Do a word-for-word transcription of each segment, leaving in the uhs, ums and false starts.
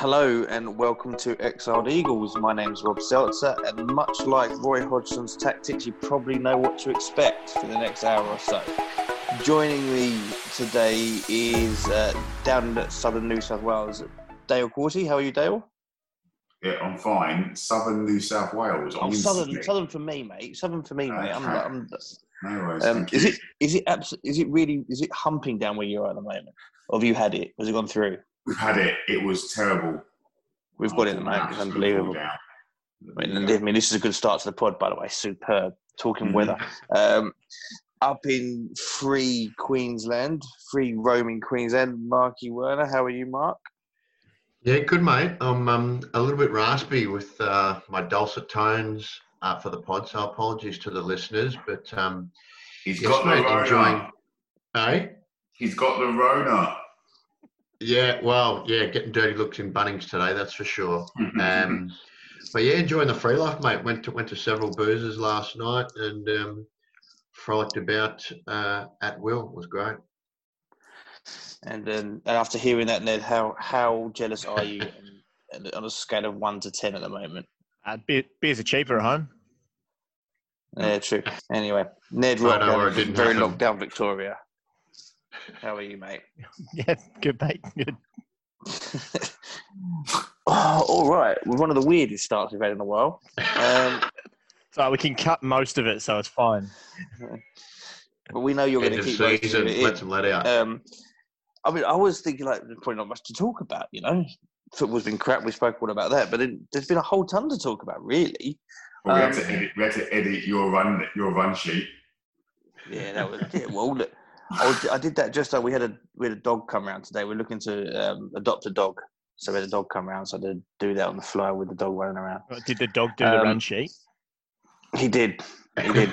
Hello and welcome to Exiled Eagles. My name's Rob Seltzer, and much like Roy Hodgson's tactics, you probably know what to expect for the next hour or so. Joining me today is uh, down in southern New South Wales, Dale Corty. How are you, Dale? Yeah, I'm fine. Southern New South Wales. I'm oh, southern, southern for me, mate. Southern for me, mate. I'm, I'm, no worries. Um, thank is you. it is it abs- is it really is it humping down where you are at the moment, or have you had it? Has it gone through? We've had it. It was terrible. We've got it at the moment. It's unbelievable. I mean, I mean, this is a good start to the pod, by the way. Superb. Talking mm-hmm. weather. Um, up in free Queensland, free roaming Queensland, Marky Werner. How are you, Mark? Yeah, good, mate. I'm um, a little bit raspy with uh, my dulcet tones uh, for the pod, so apologies to the listeners. But um, he's yes, got the mate, Rona. Enjoying... Hey? He's got the Rona. Yeah, well, yeah, getting dirty looks in Bunnings today, that's for sure. um, but yeah, enjoying the free life, mate. Went to went to several boozers last night and um, frolicked about uh, at will. It was great. And then, and after hearing that, Ned, how how jealous are you on, on a scale of one to ten at the moment? Uh, beer, beers are cheaper at home. Yeah, true. Anyway, Ned, I know where it didn't very happen. locked down, Victoria. How are you, mate? Yeah, good, mate. Good. Oh, all right. With one of the weirdest starts we've had in a while. Um, so we can cut most of it, so it's fine. But we know you're going to keep most season, of it. Let them let out. Um, I mean, I was thinking like there's probably not much to talk about. You know, football's been crap. We spoke all about that, but it, there's been a whole ton to talk about, really. Well, we, um, had to edit, we had to edit your run your run sheet. Yeah, that was it. Well, look, I, was, I did that just like we had a we had a dog come around today. We're looking to um, adopt a dog, so we had a dog come around. So I did do that on the fly with the dog running around. Did the dog do um, the run sheet? He did. He did.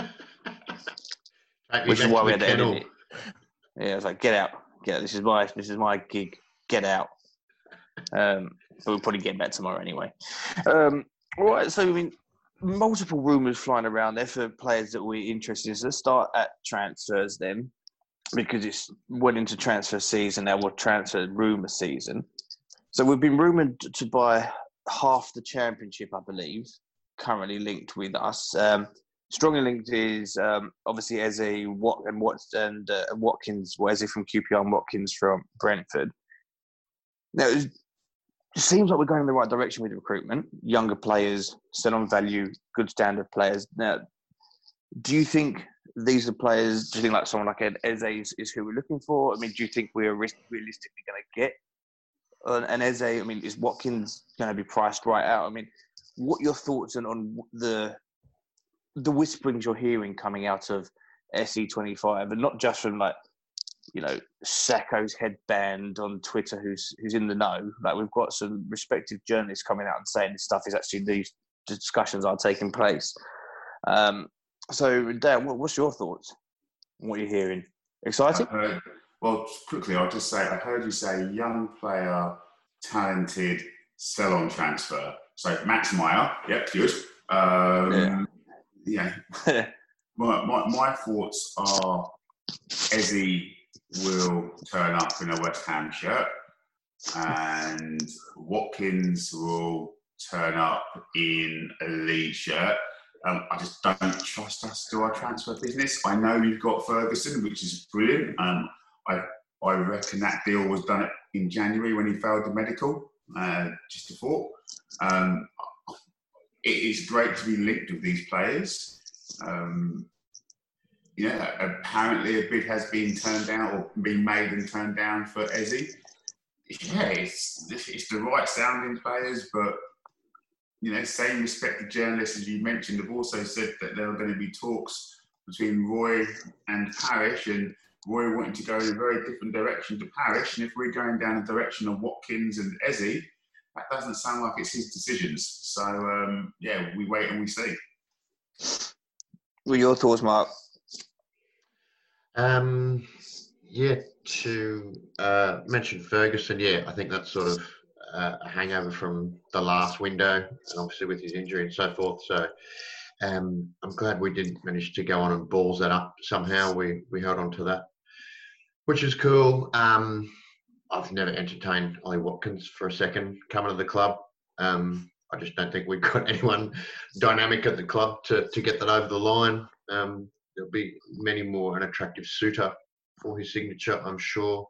Which is why we had to edit it. Yeah, I was like, get out, get out. This is my this is my gig. Get out. Um, but we'll probably get back tomorrow anyway. Um, all right. So I mean, multiple rumours flying around there for players that we're interested in. So let's start at transfers then, because it's went into transfer season now. We're transfer rumour season. So we've been rumoured to buy half the championship, I believe, currently linked with us. Um, strongly linked is um, obviously Eze, Wat and Watts and uh, Watkins. Well, Eze from Q P R and Watkins from Brentford. Now it seems like we're going in the right direction with recruitment. Younger players, still on value, good standard players. Now, do you think these are players? Do you think like someone like Eze is, is who we're looking for? I mean, do you think we're realistically going to get uh, an Eze? I mean, is Watkins going to be priced right out? I mean, what are your thoughts on, on the the whisperings you're hearing coming out of S E twenty-five, and not just from like, you know, Sacco's headband on Twitter, who's who's in the know. Like we've got some respected journalists coming out and saying this stuff is actually these discussions are taking place. Um, so, Dale, what's your thoughts on what you're hearing? Excited? Heard, well, quickly, I'll just say I heard you say young player, talented, sell on transfer. So Max Meyer, yep, good. Um, yeah. yeah. my, my my thoughts are Eze will turn up in a West Ham shirt, and Watkins will turn up in a Leeds shirt. Um, I just don't trust us to our transfer business. I know you've got Ferguson, which is brilliant. Um, I I reckon that deal was done in January when he failed the medical, uh, just before. Um, it is great to be linked with these players. Um, Yeah, apparently a bid has been turned down or been made and turned down for Eze. Yeah, it's, it's the right sounding players, but, you know, same respected journalists, as you mentioned, have also said that there are going to be talks between Roy and Parish, and Roy wanting to go in a very different direction to Parish. And if we're going down the direction of Watkins and Eze, that doesn't sound like it's his decisions. So, um, yeah, we wait and we see. What are your thoughts, Mark? Um, yeah, to uh, mention Ferguson, yeah, I think that's sort of uh, a hangover from the last window, and obviously with his injury and so forth. So um, I'm glad we didn't manage to go on and balls that up somehow. We we held on to that, which is cool. Um, I've never entertained Ollie Watkins for a second coming to the club. Um, I just don't think we've got anyone dynamic at the club to, to get that over the line. Um, there'll be many more an attractive suitor for his signature, I'm sure.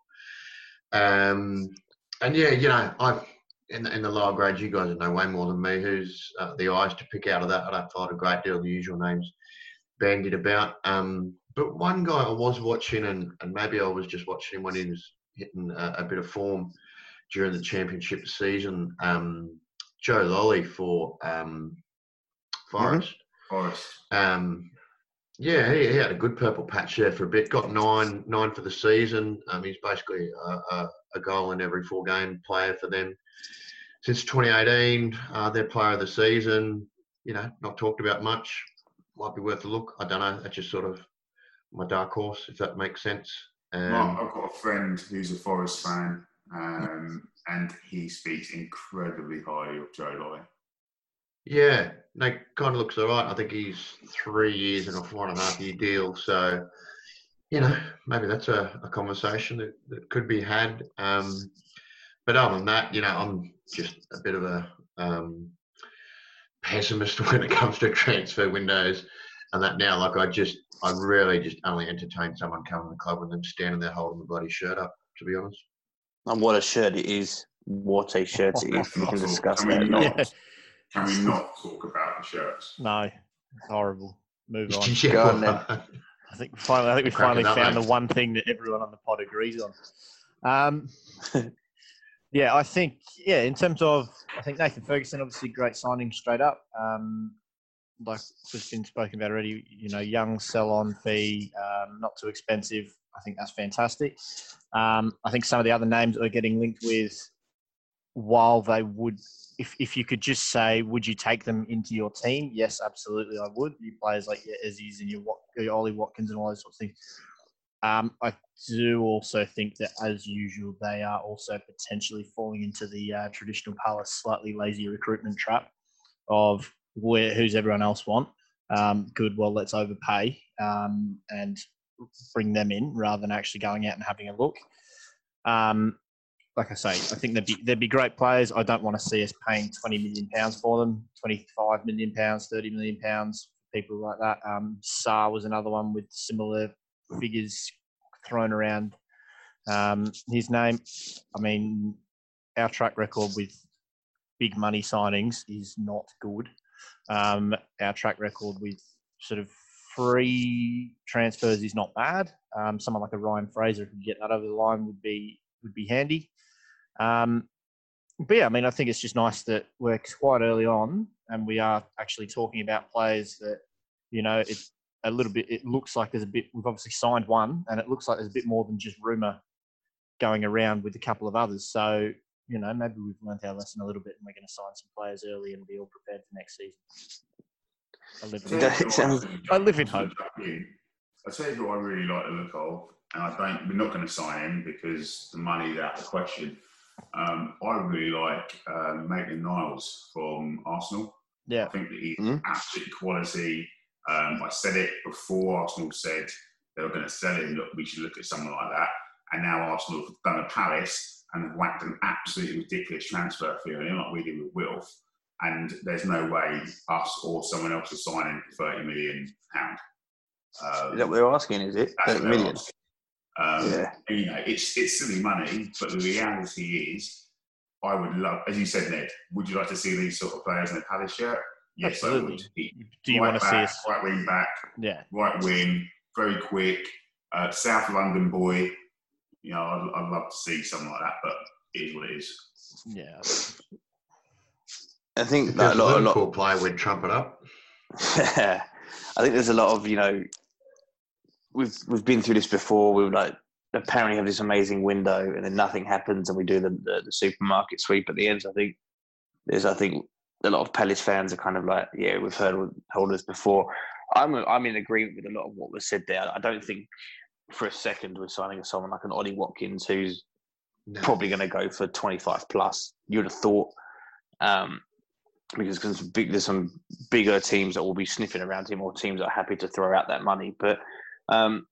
Um, and yeah, you know, I've in the, in the lower grades, you guys know way more than me. Who's uh, the eyes to pick out of that? I don't find a great deal of the usual names bandied about. Um, but one guy I was watching, and, and maybe I was just watching him when he was hitting a, a bit of form during the championship season. Um, Joe Lolly for um, Forest. Mm-hmm. Forest. Um, yeah, he, he had a good purple patch there for a bit. Got nine, nine for the season. Um, he's basically a, a, a goal in every four-game player for them since twenty eighteen. Uh, their player of the season. You know, not talked about much. Might be worth a look. I don't know. That's just sort of my dark horse, if that makes sense. Um, Mark, I've got a friend who's a Forest fan, um, and he speaks incredibly highly of Joe Lolly. Yeah, no, kind of looks all right. I think he's three years and a four and a half year deal. So, you know, maybe that's a, a conversation that, that could be had. Um, but other than that, you know, I'm just a bit of a um, pessimist when it comes to transfer windows and that now. Like, I just, I really just only entertain someone coming to the club and then standing there holding the bloody shirt up, to be honest. And what a shirt it is. What a shirt it is. We can discuss can we that. Not, Yeah. Can we not talk about the shirts? No, it's horrible. Move on. Yeah, Go on, then. I think finally, I think we Cracking finally up, found mate. the one thing that everyone on the pod agrees on. Um, yeah, I think yeah. In terms of, I think Nathan Ferguson, obviously great signing straight up. Um, like just been spoken about already. You know, young sell-on fee, um, not too expensive. I think that's fantastic. Um, I think some of the other names that are getting linked with, while they would, if if you could just say, would you take them into your team? Yes, absolutely, I would. You players like your Ezzies and your, Wat- your Ollie Watkins and all those sorts of things. Um, I do also think that, as usual, they are also potentially falling into the uh, traditional Palace slightly lazy recruitment trap of where who's everyone else want. Um, good, well, let's overpay um, and bring them in rather than actually going out and having a look. Um, like I say, I think they'd be, they'd be great players. I don't want to see us paying twenty million pounds for them, twenty-five million pounds, thirty million pounds, people like that. Um, Sarr was another one with similar figures thrown around um, his name. I mean, our track record with big money signings is not good. Um, our track record with sort of free transfers is not bad. Um, someone like a Ryan Fraser who could get that over the line would be would be handy. Um, but yeah, I mean, I think it's just nice that we're quite early on and we are actually talking about players that, you know, it's a little bit, it looks like there's a bit, we've obviously signed one and it looks like there's a bit more than just rumour going around with a couple of others. So, you know, maybe we've learned our lesson a little bit and we're going to sign some players early and be all prepared for next season. I live in, That sounds- I live in hope. I'll tell you who I really like the look of, and I don't, we're not going to sign him because the money's out of the question. Um, I really like um, Maitland Niles from Arsenal. Yeah. I think that he's Mm. absolute quality. Um, I said it before Arsenal said they were going to sell him. Look, we should look at someone like that. And now Arsenal have done a Palace and have whacked an absolutely ridiculous transfer fee on him, like we did with Wilf. And there's no way us or someone else is signing for thirty million pounds. Um, Is that what they're asking, is it? that's thirty what they're million? asking. Um, Yeah. You know, it's it's silly money, but the reality is, I would love, as you said, Ned. Would you like to see these sort of players in a Palace shirt? Yes, Absolutely. I would. He- Do you right want to see back, us? right wing back, Yeah. right wing, very quick, uh, South London boy. You know, I'd, I'd love to see something like that, but it is what it is. Yeah. I think If that there's a a lot, a Liverpool lot player, we'd trump it up. I think there's a lot of, you know, we've we've been through this before. We like apparently have this amazing window, and then nothing happens, and we do the, the, the supermarket sweep at the end. So I think there's, I think a lot of Palace fans are kind of like, yeah, we've heard heard this before. I'm I'm in agreement with a lot of what was said there. I don't think for a second we're signing someone like an Ollie Watkins who's No. probably going to go for twenty-five plus. You'd have thought. Um, because there's, big, there's some bigger teams that will be sniffing around him or teams that are happy to throw out that money. But um,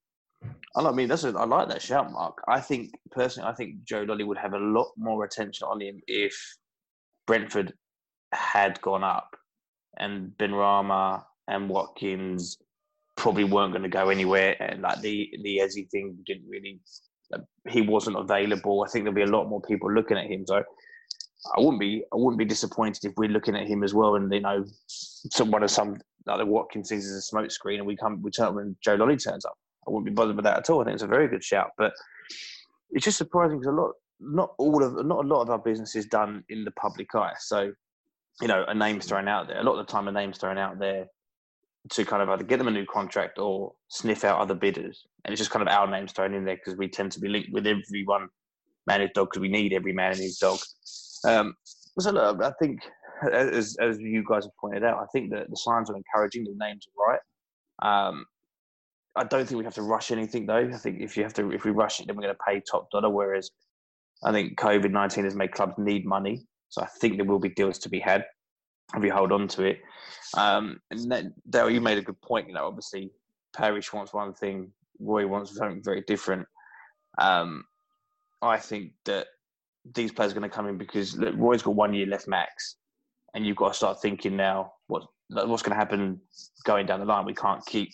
I mean, that's a, I like that shout, Mark. I think personally, I think Joe Lolly would have a lot more attention on him if Brentford had gone up, and Benrahma and Watkins probably weren't going to go anywhere, and like the the Eze thing didn't really. He wasn't available. I think there'll be a lot more people looking at him. So I wouldn't be I wouldn't be disappointed if we're looking at him as well, and you know, someone of some like the Watkins sees as a smokescreen, and we come we turn up when Joe Lolly turns up. I wouldn't be bothered with that at all. I think it's a very good shout, but it's just surprising because a lot, not all of, not a lot of our business is done in the public eye. So, you know, a name's thrown out there. A lot of the time, a name's thrown out there to kind of either get them a new contract or sniff out other bidders, and it's just kind of our names thrown in there because we tend to be linked with everyone, man his dog, because we need every man in his dog. Um, so look, I think, as as you guys have pointed out, I think that the signs are encouraging. The names are right. Um, I don't think we have to rush anything, though. I think if you have to, if we rush it, then we're going to pay top dollar. Whereas I think COVID nineteen has made clubs need money, so I think there will be deals to be had if we hold on to it. Um, and then, Dale, you made a good point. You know, obviously, Parish wants one thing, Roy wants something very different. Um, I think that these players are going to come in because look, Roy's got one year left max, and you've got to start thinking now what what's going to happen going down the line. We can't keep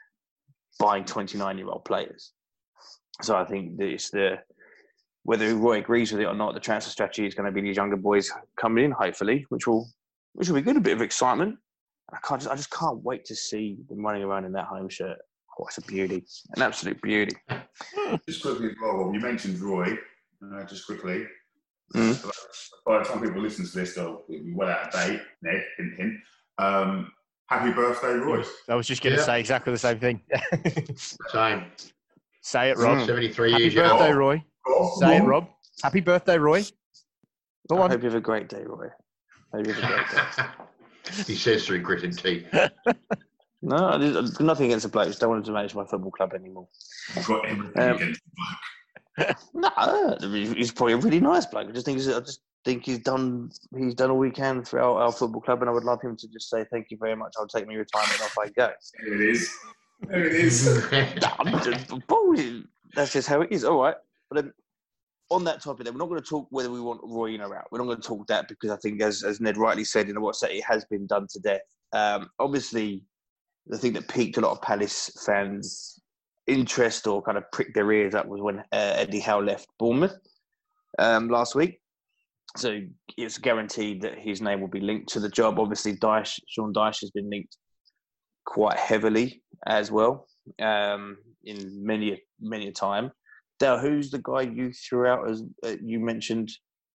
buying twenty-nine-year-old players. So I think that it's the whether Roy agrees with it or not, the transfer strategy is going to be these younger boys coming in, hopefully, which will which will be good. A bit of excitement. I can't just I just can't wait to see them running around in that home shirt. Oh, it's a beauty, an absolute beauty. Just quickly, as well, you mentioned Roy. Uh, just quickly, Mm. by the time people listen to this, they'll be well out of date. Ned, hint, hint. Um, happy birthday, Roy! I was just going to Yeah. say exactly the same thing. Same. Say it, Rob. Mm. seventy-three Happy years young. birthday, Roy. Oh, Say it, Rob. Rob. Happy birthday, Roy. Go I on. hope you have a great day, Roy. I hope you have a great day. He says through gritted teeth. No, I did, nothing against the bloke. Just don't want him to manage my football club anymore. You've got everything Um, against No, he's probably a really nice bloke. I just think he's, I just think he's done he's done all he can for our, our football club, and I would love him to just say thank you very much. I'll take my retirement off I go. There it is. There it is. No, I'm just- bullshit. That's just how it is. All right, but then on that topic, then we're not going to talk whether we want Roy in or out. We're not going to talk that because I think, as as Ned rightly said in the WhatsApp, it has been done to death. Um, obviously, the thing that piqued a lot of Palace fans' interest or kind of pricked their ears up was when uh, Eddie Howe left Bournemouth um, last week. So it's guaranteed that his name will be linked to the job. Obviously, Dyche, Sean Dyche has been linked quite heavily as well um, in many, many a time. Dale, who's the guy you threw out as uh, you mentioned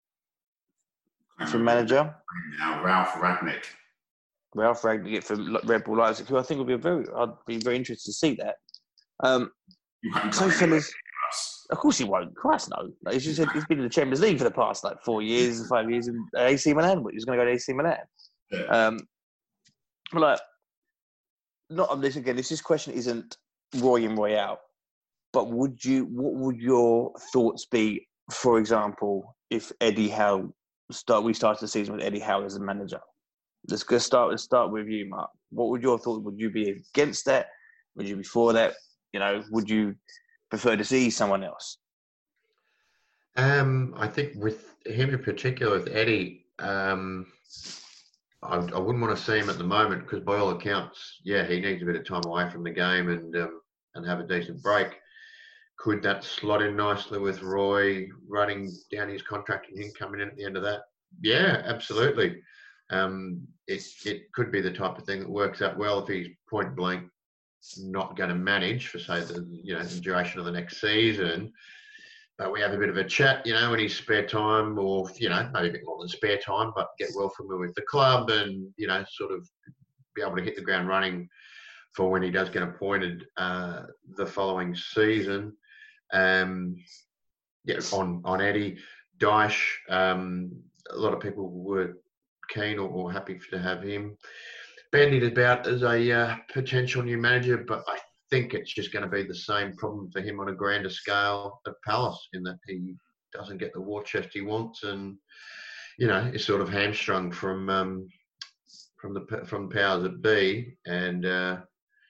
for manager? Now, Ralph Ragnick. Ralph Ragnick for Red Bull Leipzig, who I think would be a very, I'd be very interested to see that. Um, You haven't so, got fellas, us. of course he won't. Christ, no. Like, he's, just, he's been in the Champions League for the past like four years, five years, in A C Milan. He's going to go to A C Milan. Yeah. Um, but like, not on this again. This, this question isn't Roy in, Roy out. But would you? What would your thoughts be? For example, if Eddie Howe start, we started the season with Eddie Howe as a manager. Let's go start. Let's start with you, Mark. What would your thoughts? Would you be against that? Would you be for that? You know, would you prefer to see someone else? Um, I think with him in particular, with Eddie, um, I, I wouldn't want to see him at the moment because, by all accounts, yeah, he needs a bit of time away from the game and um, and have a decent break. Could that slot in nicely with Roy running down his contract and him coming in at the end of that? Yeah, absolutely. Um, it it could be the type of thing that works out well if he's point blank not going to manage for say the you know the duration of the next season. But we have a bit of a chat, you know, in his spare time, or you know maybe a bit more than spare time, but get well familiar with the club and you know sort of be able to hit the ground running for when he does get appointed uh, the following season. Um, yeah, on on Eddie Dyche, um, a lot of people were keen or, or happy to have him bandied about as a uh, potential new manager, but I think it's just going to be the same problem for him on a grander scale at Palace, in that he doesn't get the war chest he wants, and you know is sort of hamstrung from um, from the from powers that be, and uh,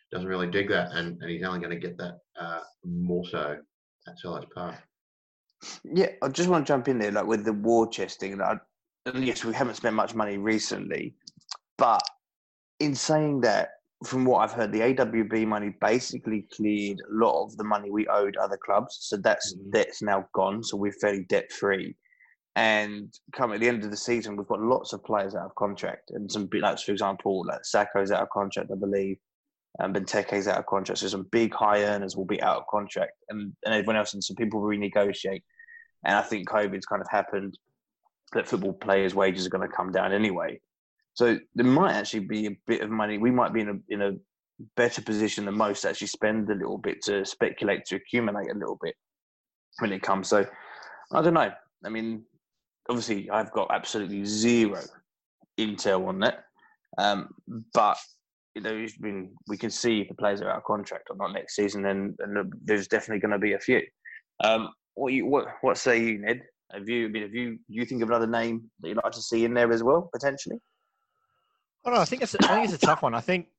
doesn't really dig that, and, and he's only going to get that uh, more so at Selhurst Park. Yeah, I just want to jump in there, like with the war chest thing. Like, yes, we haven't spent much money recently, but in saying that, from what I've heard, the A W B money basically cleared a lot of the money we owed other clubs. So that's mm-hmm. debt's now gone. So we're fairly debt free. And come at the end of the season, we've got lots of players out of contract, and some big, like for example, like Sacco's out of contract, I believe, and Benteke's out of contract. So some big high earners will be out of contract, and, and everyone else, and some people will renegotiate. And I think COVID's kind of happened that football players' wages are going to come down anyway. So there might actually be a bit of money. We might be in a in a better position than most to actually spend a little bit to speculate, to accumulate a little bit when it comes. So I don't know. I mean, obviously, I've got absolutely zero intel on that. Um, but you know, it's been, we can see if the players are out of contract or not next season, and, and there's definitely going to be a few. Um, what you what what say you, Ned? Have you I mean, have you do you think of another name that you'd like to see in there as well, potentially? I don't know. I think it's I think it's a tough one. I think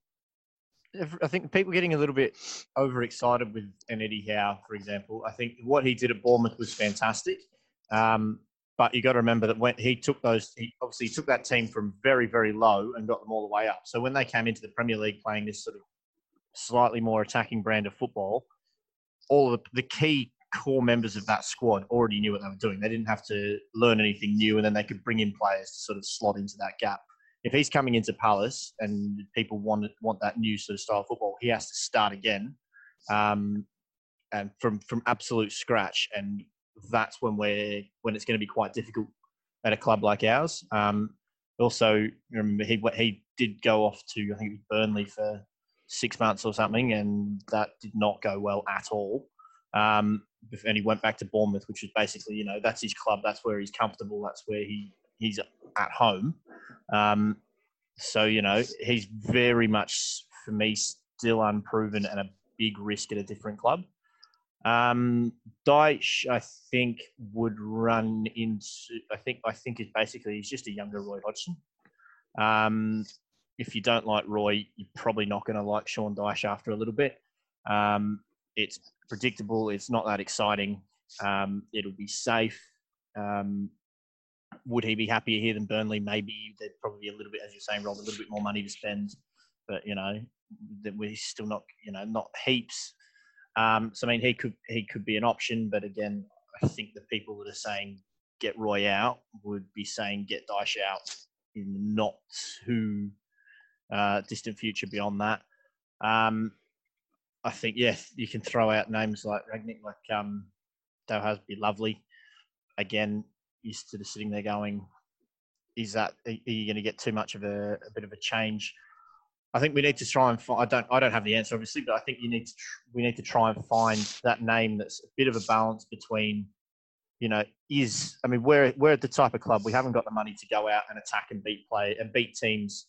I think people getting a little bit overexcited with an Eddie Howe, for example. I think what he did at Bournemouth was fantastic. Um, But you got to remember that when he took those, he obviously took that team from very, very low and got them all the way up. So when they came into the Premier League playing this sort of slightly more attacking brand of football, all of the, the key core members of that squad already knew what they were doing. They didn't have to learn anything new, and then they could bring in players to sort of slot into that gap. If he's coming into Palace and people want want that new sort of style of football, he has to start again, um, and from from absolute scratch. And that's when we're when it's going to be quite difficult at a club like ours. Um, also, remember he he did go off to I think it was Burnley for six months or something, and that did not go well at all. Um, and he went back to Bournemouth, which is basically, you know, that's his club, that's where he's comfortable, that's where he he's at home. Um, so you know, he's very much for me still unproven and a big risk at a different club. Um, Dyche, I think, would run into. I think. I think is basically he's just a younger Roy Hodgson. Um, if you don't like Roy, you're probably not going to like Sean Dyche after a little bit. Um, it's predictable. It's not that exciting. Um, it'll be safe. Um, would he be happier here than Burnley? Maybe there'd probably be a little bit, as you're saying, Rob, a little bit more money to spend. But you know, we're still not. You know, not heaps. Um, so I mean, he could he could be an option, but again, I think the people that are saying get Roy out would be saying get Dyche out in the not too uh, distant future beyond that. Um, I think yeah, you can throw out names like Rangnick, like um, that has be lovely. Again, you're sort of sitting there going, is that are you going to get too much of a, a bit of a change? I think we need to try and find. I don't. I don't have the answer, obviously, but I think you need to. We need to try and find that name that's a bit of a balance between, you know, is. I mean, we're we're the type of club we haven't got the money to go out and attack and beat play and beat teams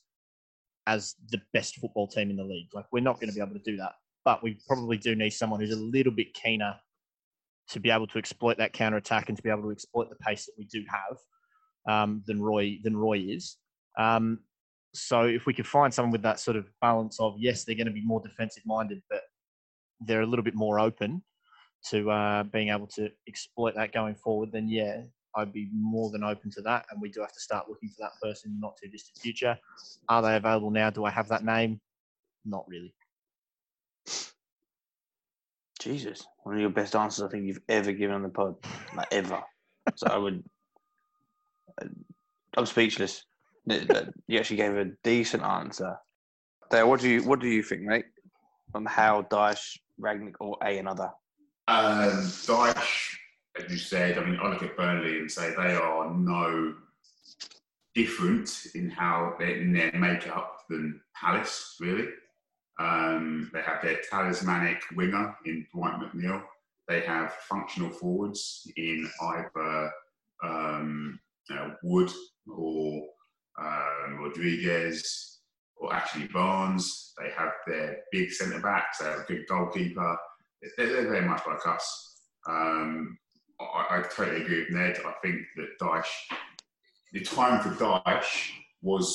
as the best football team in the league. Like, we're not going to be able to do that. But we probably do need someone who's a little bit keener to be able to exploit that counter attack and to be able to exploit the pace that we do have um, than Roy than Roy is. Um, So if we could find someone with that sort of balance of, yes, they're going to be more defensive minded, but they're a little bit more open to uh, being able to exploit that going forward, then yeah, I'd be more than open to that. And we do have to start looking for that person in the not too distant future. Are they available now? Do I have that name? Not really. Jesus, one of your best answers I think you've ever given on the pod, like ever. So I would, I'm speechless. You actually gave a decent answer. Dale, what do you what do you think, mate, on Howe, Dyche, Rangnick, or a another? Um, Dyche, as you said, I mean, I look at Burnley and say they are no different in how they, in their makeup than Palace, really. Um, they have their talismanic winger in Dwight McNeil. They have functional forwards in either um, uh, Wood or um, Rodriguez or actually Barnes. They have their big centre-backs. They have a good goalkeeper. They're, they're very much like us. Um, I, I totally agree with Ned. I think that Dyche, the time for Dyche was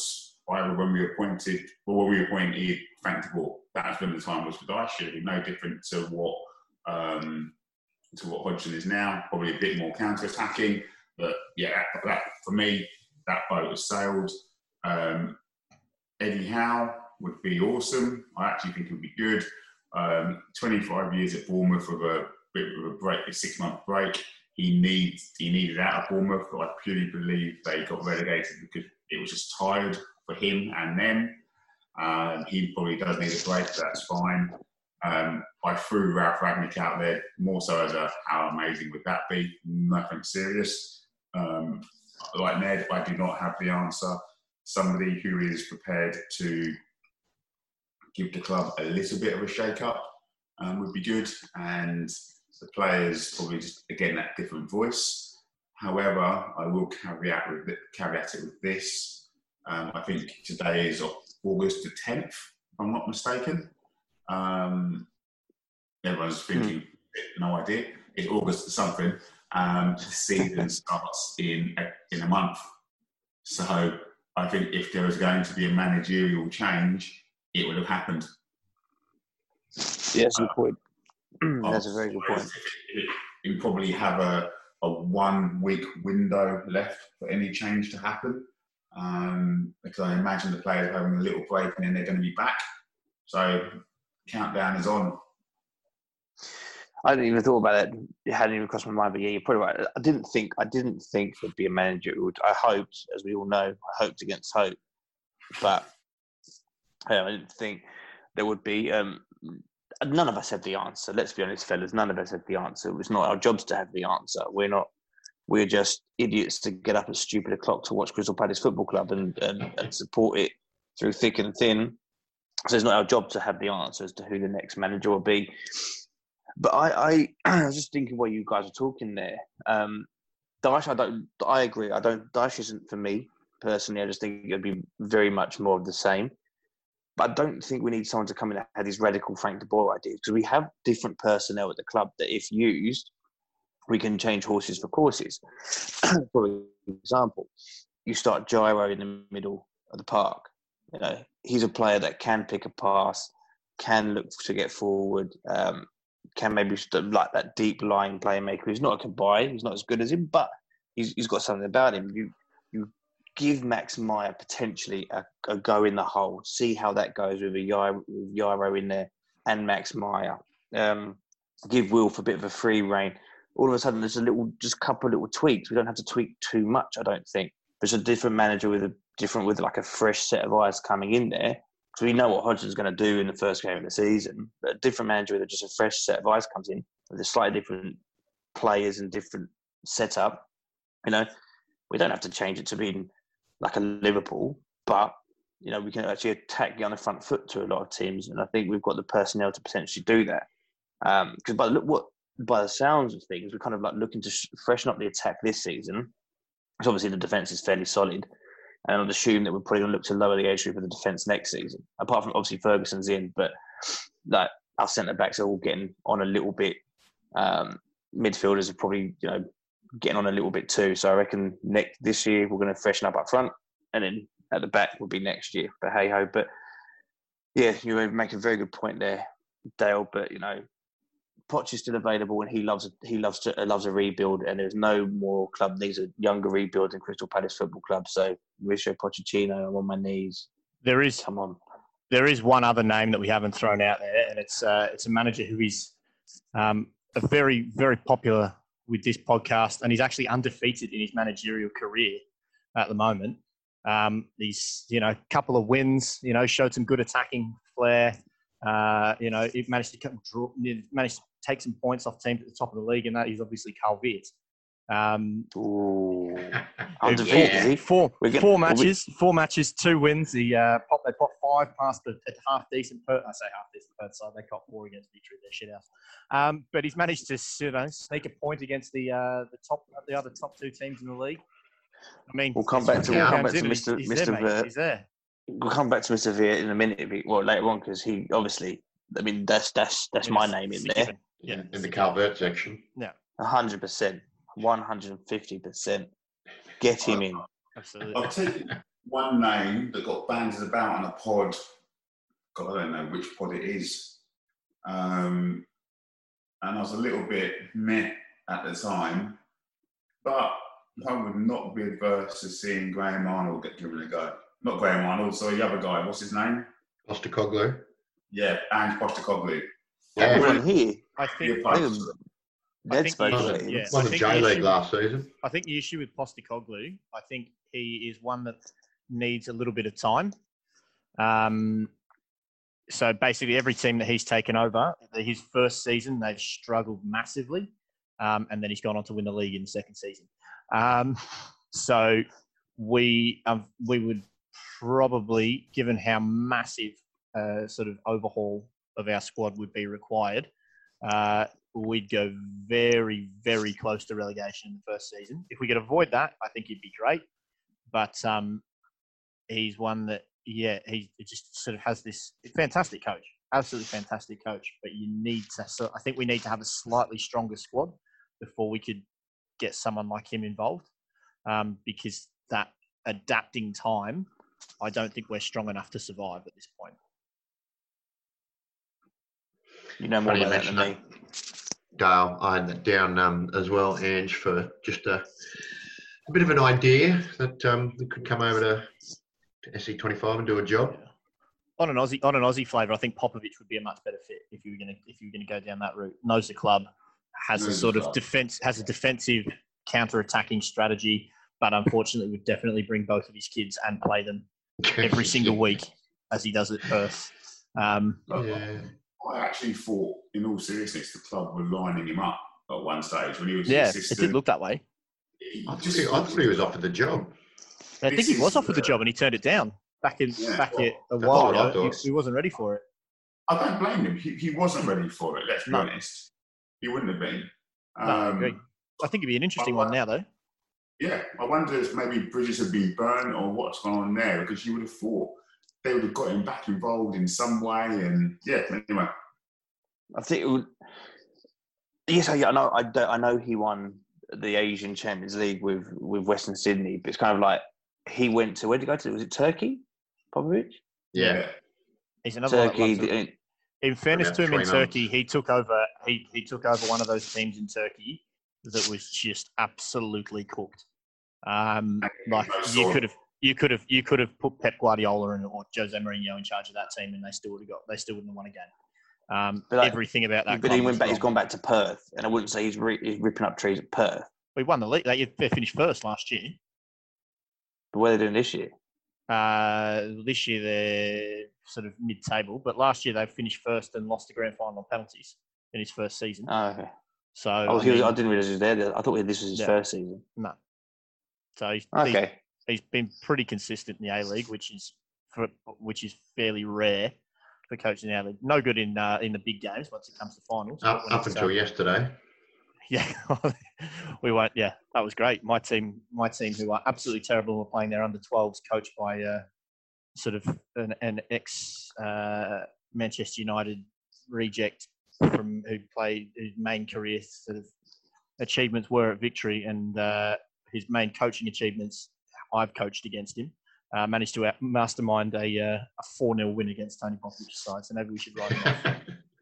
I, when we appointed, or when we appointed Frank de Boer, that's when the time was for Dyche. It'd be no different to what um, to what Hodgson is now. Probably a bit more counter-attacking, but yeah, that, that, for me, that boat has sailed. Um, Eddie Howe would be awesome. I actually think it would be good. Um, twenty-five years at Bournemouth with a bit of a break, a six-month break. He needs he needed out of Bournemouth, but I purely believe they got relegated because it was just tired for him and them. Um, he probably does need a break, but that's fine. Um, I threw Ralph Ragnick out there more so as a how amazing would that be? Nothing serious. Um, like Ned, I do not have the answer. Somebody who is prepared to give the club a little bit of a shake-up um, would be good. And the players probably just, again, that different voice. However, I will caveat, with it, caveat it with this. Um, I think today is August the tenth, if I'm not mistaken. Um, everyone's thinking, mm. no idea. It's August something. Um, the season starts in a, in a month. So I think if there was going to be a managerial change, it would have happened. Yeah, that's a good point. That's a very good point. You probably have a, a one-week window left for any change to happen. Um, because I imagine the players having a little break and then they're going to be back. So countdown is on. I didn't even thought about it. It hadn't even crossed my mind, but yeah, you're probably right. I didn't think I didn't think there'd be a manager who would. I hoped, as we all know, I hoped against hope, but yeah, I didn't think there would be. Um, none of us had the answer. Let's be honest, fellas. None of us had the answer. It was not our jobs to have the answer. We're not. We're just idiots to get up at stupid o'clock to watch Crystal Palace Football Club and, and, and support it through thick and thin. So it's not our job to have the answer as to who the next manager will be. But I, I, I was just thinking while you guys were talking there. Um, Dyche, I don't. I agree. I don't. Dyche isn't for me personally. I just think it'd be very much more of the same. But I don't think we need someone to come in and have these radical Frank de Boer ideas, because we have different personnel at the club that, if used, we can change horses for courses. For example, you start Gyro in the middle of the park. You know, he's a player that can pick a pass, can look to get forward, um, can maybe like that deep line playmaker. He's not a Cabaye, he's not as good as him, but he's he's got something about him. You you give Max Meyer potentially a, a go in the hole, see how that goes with a Gyro, with Gyro in there and Max Meyer. Um, give Wilf a bit of a free rein. All of a sudden, there's a little, just couple of little tweaks. We don't have to tweak too much, I don't think. There's a different manager with a different, with like a fresh set of eyes coming in there. Because we know what Hodgson's going to do in the first game of the season. But a different manager with just a fresh set of eyes comes in with a slightly different players and different setup. You know, we don't have to change it to being like a Liverpool, but you know, we can actually attack on the front foot to a lot of teams, and I think we've got the personnel to potentially do that. Because um, by look what. By the sounds of things, we're kind of like looking to sh- freshen up the attack this season. Because obviously the defence is fairly solid. And I'd assume that we're probably going to look to lower the age group of the defence next season. Apart from obviously Ferguson's in, but like our centre-backs are all getting on a little bit. Um, midfielders are probably, you know, getting on a little bit too. So I reckon next this year we're going to freshen up up front. And then at the back will be next year. But hey-ho. But yeah, you make a very good point there, Dale. But, you know, Poch is still available, and he loves he loves to, loves a rebuild, and there's no more club needs a younger rebuild than Crystal Palace Football Club. So Mauricio Pochettino, I'm on my knees. There is come on. There is one other name that we haven't thrown out there, and it's uh, it's a manager who is um, a very very popular with this podcast, and he's actually undefeated in his managerial career at the moment. Um, he's you know a couple of wins, you know, showed some good attacking flair. Uh, you know, he managed to come, draw, managed to take some points off teams at the top of the league, and that is obviously Carl Wirt. Um, Ooh, yeah. four, four, four matches, four matches, two wins. He uh, popped, they popped five past a, a half decent. Per, I say half decent Perth side. They got four against Victory. Their shit house. Um, but he's managed to you know sneak a point against the uh, the top the other top two teams in the league. I mean, we'll come back to we'll come back to Mister He's, Mister there, Wirt. He's there. We'll come back to Mister Wirt in a minute. Well, later on, because he obviously. I mean, that's that's that's yeah, my name in there. Yeah, in the Carl Wirt section. Yeah, a hundred percent, one hundred and fifty percent. Get him in. Absolutely. I'll tell you, one name that got banded about on a pod. God, I don't know which pod it is. Um, and I was a little bit meh at the time. But I would not be adverse to seeing Graham Arnold get given a go. Not Graham Arnold, sorry, the other guy. What's his name? Postecoglou. Yeah, and Postecoglou. Yeah, Everyone here. I think. Yeah, I think I Ned think spoke the about issue- him. yeah. won I the think J the League issue- last season. I think the issue with Postecoglou, I think he is one that needs a little bit of time. Um, so basically, every team that he's taken over, his first season, they've struggled massively, um, and then he's gone on to win the league in the second season. Um, so we um, we would probably, given how massive uh, sort of overhaul of our squad would be required, uh, we'd go very, very close to relegation in the first season. If we could avoid that, I think he'd be great. But um, he's one that, yeah, he just sort of has this fantastic coach, absolutely fantastic coach. But you need to, so I think we need to have a slightly stronger squad before we could get someone like him involved, um, because that adapting time, I don't think we're strong enough to survive at this point. You know more Funny you about that than me. mention Dale, I had that down um, as well, Ange, for just a, a bit of an idea that um, we could come over to, to S E twenty-five and do a job. Yeah. On an Aussie, on an Aussie flavour, I think Popovic would be a much better fit if you were going to if you were going to go down that route. Knows the club, has Knows a the sort of club. defense, has a defensive counter-attacking strategy, but unfortunately would definitely bring both of his kids and play them every single week as he does at Perth. Um, Yeah. I actually thought, in all seriousness, the club were lining him up at one stage when he was the yeah, it assistant. did look that way. He I thought, just- he, I thought he was offered the job. I think This he is, was offered the uh, job and he turned it down back in Yeah, back well, it a that's while what I ago. thought. He, he wasn't ready for it. I don't blame him. He, he wasn't ready for it, let's be No. honest. He wouldn't have been. No, I Um, agree. I think it'd be an interesting but- one now, though. Yeah, I wonder if maybe bridges have been burned or what's gone on there, because you would have thought they would have got him back involved in some way. And yeah, anyway. I think it would. Yes, I, I know. I, don't- I know he won the Asian Champions League with, with Western Sydney, but it's kind of like he went to where did he go to? Was it Turkey? Popovic? Yeah. He's another one that Turkey. loves it. the- In fairness About to him in three Turkey, months. he took over. He he took over one of those teams in Turkey that was just absolutely cooked. Um, like you could have, you could have, you could have put Pep Guardiola and or Jose Mourinho in charge of that team, and they still would have got. They still wouldn't have won a game. Um, But like- everything about that. But club he went was back. He's wrong. gone back to Perth, and I wouldn't say he's, re, he's ripping up trees at Perth. We won the league. They, they finished first last year. But what are they doing this year? Uh, this year they're sort of mid-table, but last year they finished first and lost the grand final on penalties in his first season. Oh, okay. So I, was, I he was, mean, I didn't realise he was there. I thought this was his Yeah. first season. no. So he's, he's Okay. he's been pretty consistent in the A League, which is for, which is fairly rare for coaching the A League. No good in uh, in the big games once it comes to finals. Up, When up it's, until uh, yesterday. Yeah, we won't. Yeah, that was great. My team, my team, who are absolutely terrible, were playing their under twelves, coached by uh, sort of an, an ex uh, Manchester United reject from who played whose main career sort of achievements were at Victory, and uh, his main coaching achievements I've coached against him. Uh, managed to out- mastermind a uh, a four nil win against Tony Popovic's side. So maybe we should write him off.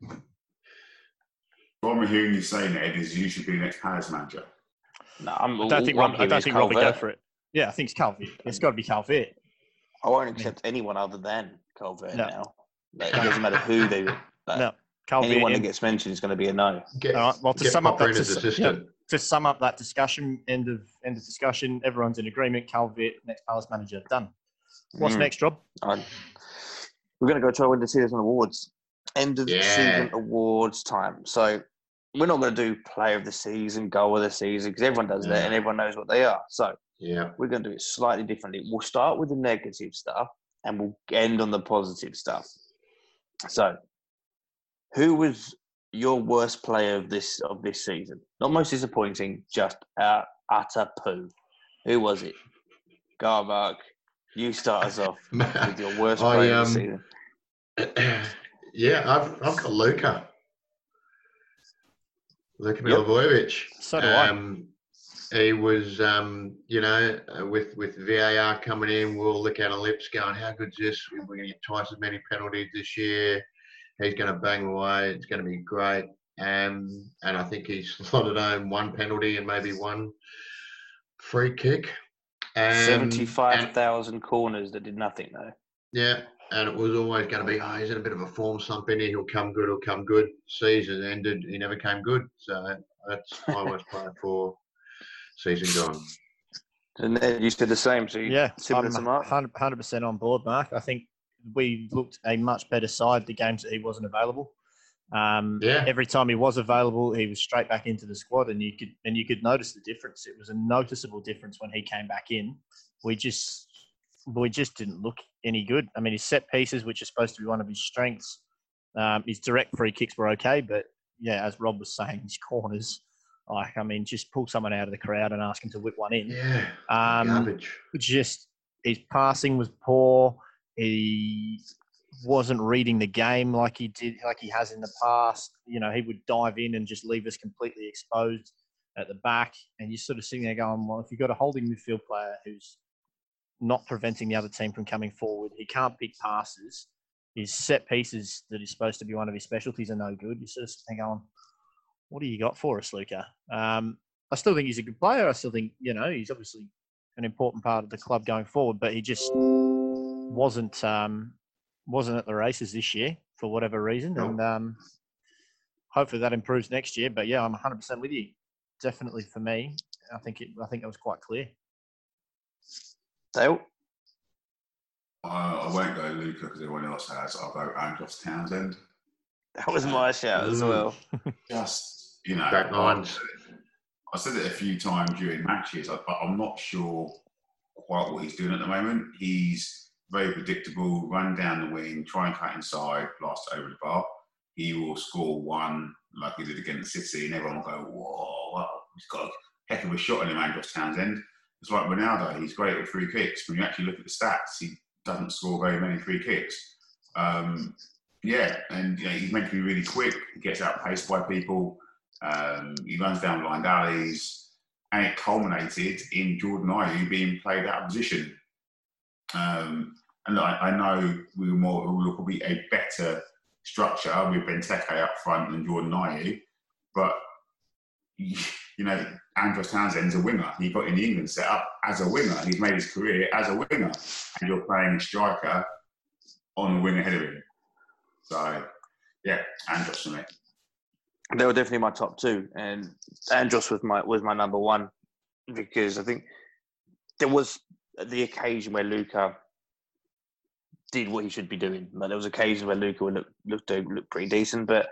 What I'm hearing you saying, Ed, is you should be the next Palace manager. No, I'm, I don't think all Rob, I'm I hearing don't is think Rob would go Calvert. for it. Yeah, I think it's Calvert. It's got to be Calvert. I won't accept anyone other than Calvert No. now. Like, it doesn't matter who they. Like, No, Calvert. anyone that in- gets mentioned is going to be a no. Get, All right, well, to get sum up Popper that, in as to, assistant. to sum up that discussion, end of end of discussion. Everyone's in agreement. Calvert, next Palace manager, done. What's Mm. next, Rob? I, we're going to go try win the season awards. End of Yeah. season awards time. So we're not going to do player of the season, goal of the season, because everyone does that Yeah. and everyone knows what they are. So Yeah. we're going to do it slightly differently. We'll start with the negative stuff and we'll end on the positive stuff. So, who was your worst player of this of this season? Not most disappointing, just uh, utter poo. Who was it? Go on, Mark. You start us off with your worst I, player of um, the season. yeah, I've I've got Luka. Luka Yep. Milivojevic. So do I. um, he was, um, you know, uh, with with V A R coming in, we'll lick our lips going, how good's this? We're going to get twice as many penalties this year. He's going to bang away. It's going to be great. Um, and I think he's slotted home one penalty and maybe one free kick. Um, seventy-five thousand corners that did nothing, though. Yeah, and it was always going to be, oh, he's in a bit of a form slump in here. He'll come good, he'll come good. Season ended, he never came good. So that's my worst player for season gone. And then you said the same, so you Yeah, similar I'm to Mark? one hundred percent on board, Mark. I think we looked a much better side the games that he wasn't available. Um, Yeah. Every time he was available, he was straight back into the squad, and you could and you could notice the difference. It was a noticeable difference when he came back in. We just we just didn't look any good. I mean, his set pieces, which are supposed to be one of his strengths, um, his direct free kicks were okay, but yeah, as Rob was saying, his corners, like I mean, just pull someone out of the crowd and ask him to whip one in. Yeah, Um, garbage. Just his passing was poor. He wasn't reading the game like he did, like he has in the past. You know, he would dive in and just leave us completely exposed at the back. And you're sort of sitting there going, well, if you've got a holding midfield player who's not preventing the other team from coming forward, he can't pick passes. His set pieces that is supposed to be one of his specialties are no good. You're sort of sitting there going, what do you got for us, Luca? Um, I still think he's a good player. I still think, you know, he's obviously an important part of the club going forward, but he just wasn't um, wasn't at the races this year for whatever reason. Nope. And um, hopefully that improves next year. But yeah, I'm one hundred percent with you. Definitely for me, I think it. I think it was quite clear. Dale? I, I won't go Luca because everyone else has. I'll go Andros Townsend. That was my shout as well. Just, you know, Back lines. I said it a few times during matches, but I'm not sure quite what he's doing at the moment. He's very predictable, run down the wing, try and cut inside, blast over the bar. He will score one like he did against City, and everyone will go, whoa, wow, he's got a heck of a shot on him, Andros Townsend. It's like Ronaldo, he's great at free kicks. When you actually look at the stats, he doesn't score very many free kicks. Um, yeah, and you know, he's meant to be really quick. He gets outpaced by people. Um, he runs down blind alleys, and it culminated in Jordan Ayew being played out of position. Um, and I, I know we were more, we were probably a better structure with Benteke up front than Jordan Ayew, but you know, Andros Townsend's a winger. He got in the England setup as a winger. He's made his career as a winger, and you're playing a striker on the wing ahead of him. So, yeah, Andros for me. They were definitely my top two, and Andros was my was my number one because I think there was the occasion where Luca did what he should be doing. Like, there was occasions where Luca would look looked looked pretty decent, but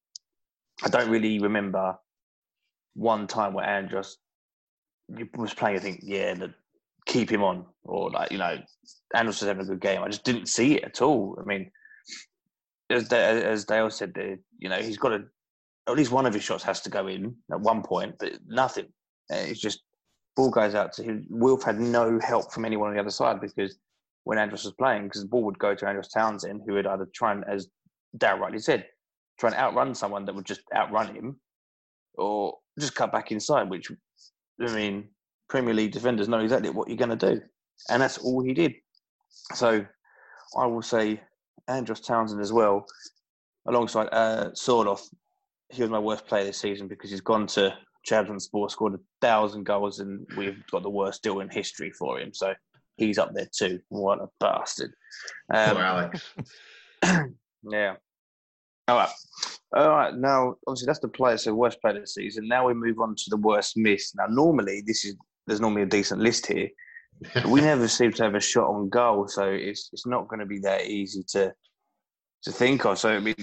I don't really remember one time where Andros was playing. I think, yeah, the, keep him on, or like you know, Andros was having a good game. I just didn't see it at all. I mean, as as Dale said, you know, he's got to. At least one of his shots has to go in at one point, but nothing. It's just ball goes out to him. Wilf had no help from anyone on the other side because when Andros was playing, because the ball would go to Andros Townsend, who would either try and, as Darryl rightly said, try and outrun someone that would just outrun him, or just cut back inside. Which, I mean, Premier League defenders know exactly what you're going to do, and that's all he did. So, I will say Andros Townsend as well, alongside uh, Sorloth. He was my worst player this season because he's gone to Trabzonspor, scored a thousand goals, and we've got the worst deal in history for him. So he's up there too. What a bastard! Um, Poor Alex. Yeah. All right. All right. Now, obviously, that's the player. So worst player this season. Now we move on to the worst miss. Now, normally this is there's normally a decent list here. But we never seem to have a shot on goal, so it's it's not going to be that easy to to think of. So I mean,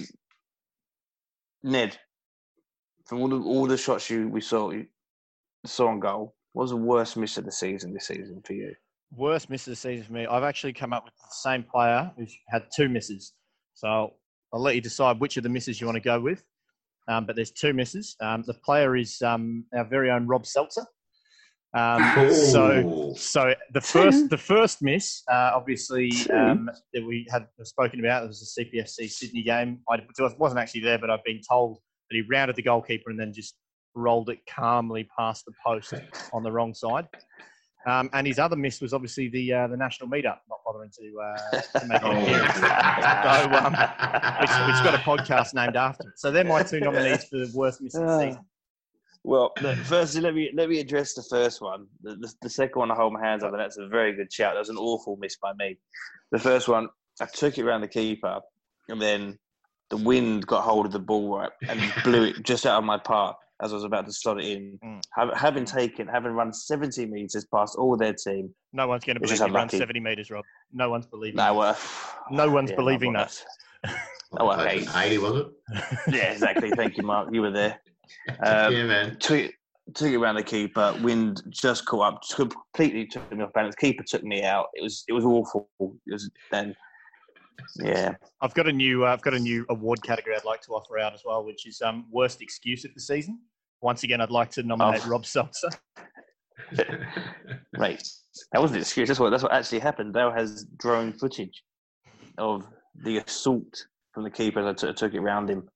Ned. From all the, all the shots you we saw you saw on goal, what was the worst miss of the season this season for you? Worst miss of the season for me. I've actually come up with the same player who's had two misses. So I'll, I'll let you decide which of the misses you want to go with. Um, but there's two misses. Um, the player is um, our very own Rob Seltzer. Um, so, so the first the first miss, uh, obviously um, that we had spoken about, it was the C P F C Sydney game. I wasn't actually there, but I've been told that he rounded the goalkeeper and then just rolled it calmly past the post on the wrong side. Um, and his other miss was obviously the uh, the national meetup, not bothering to, uh, to make an appearance. So, um, which, which got a podcast named after it. So they're my two nominees for the worst miss of the season. Well, look, firstly, let me let me address the first one. The, the, the second one, I hold my hands up, and that's a very good shout. That was an awful miss by me. The first one, I took it around the keeper, and then the wind got hold of the ball right and blew it just out of my path as I was about to slot it in. Mm. Have, having taken, having run seventy metres past all their team. No one's going to believe you run seventy metres, Rob. No one's believing no, that. Uh, no one's yeah, believing that. Oh, okay. eighty, was it? Yeah, exactly. Thank you, Mark. You were there. Um, yeah, man. Took, took it around the keeper. Wind just caught up. Completely took me off balance. Keeper took me out. It was it was awful. It was then. Yeah, I've got a new uh, I've got a new award category I'd like to offer out as well, which is um, worst excuse of the season. Once again, I'd like to nominate oh. Rob Seltzer. Right, that wasn't an excuse. That's what that's what actually happened. Dale has drone footage of the assault from the keeper as I t- took it round him.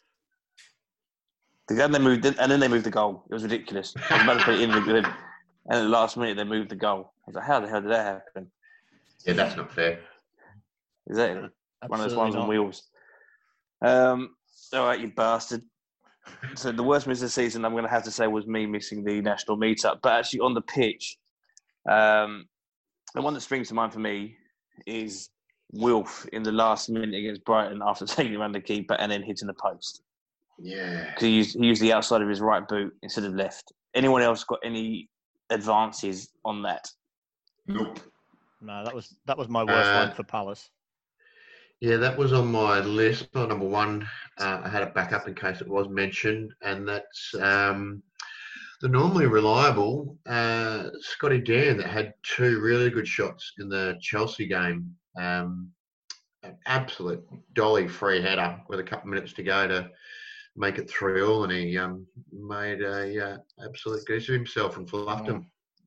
And then they moved, and then they moved the goal. It was ridiculous. I was about to put it in, the, and at the last minute they moved the goal. I was like, how the hell did that happen? Yeah, that's not fair. Exactly. Absolutely One of those ones not. on wheels. Um, all right, you bastard. So the worst miss of the season, I'm going to have to say, was me missing the national meetup. But actually, on the pitch, um, the one that springs to mind for me is Wilf in the last minute against Brighton after taking around the keeper and then hitting the post. Yeah. Because he used, he used the outside of his right boot instead of left. Anyone else got any advances on that? Nope. No, that was that was my worst uh, one for Palace. Yeah, that was on my list. My number one, uh, I had it back up in case it was mentioned, and that's um, the normally reliable uh, Scotty Dan that had two really good shots in the Chelsea game. Um, an absolute dolly free header with a couple of minutes to go to make it three all, and he um, made a uh, absolute goose of himself and fluffed him.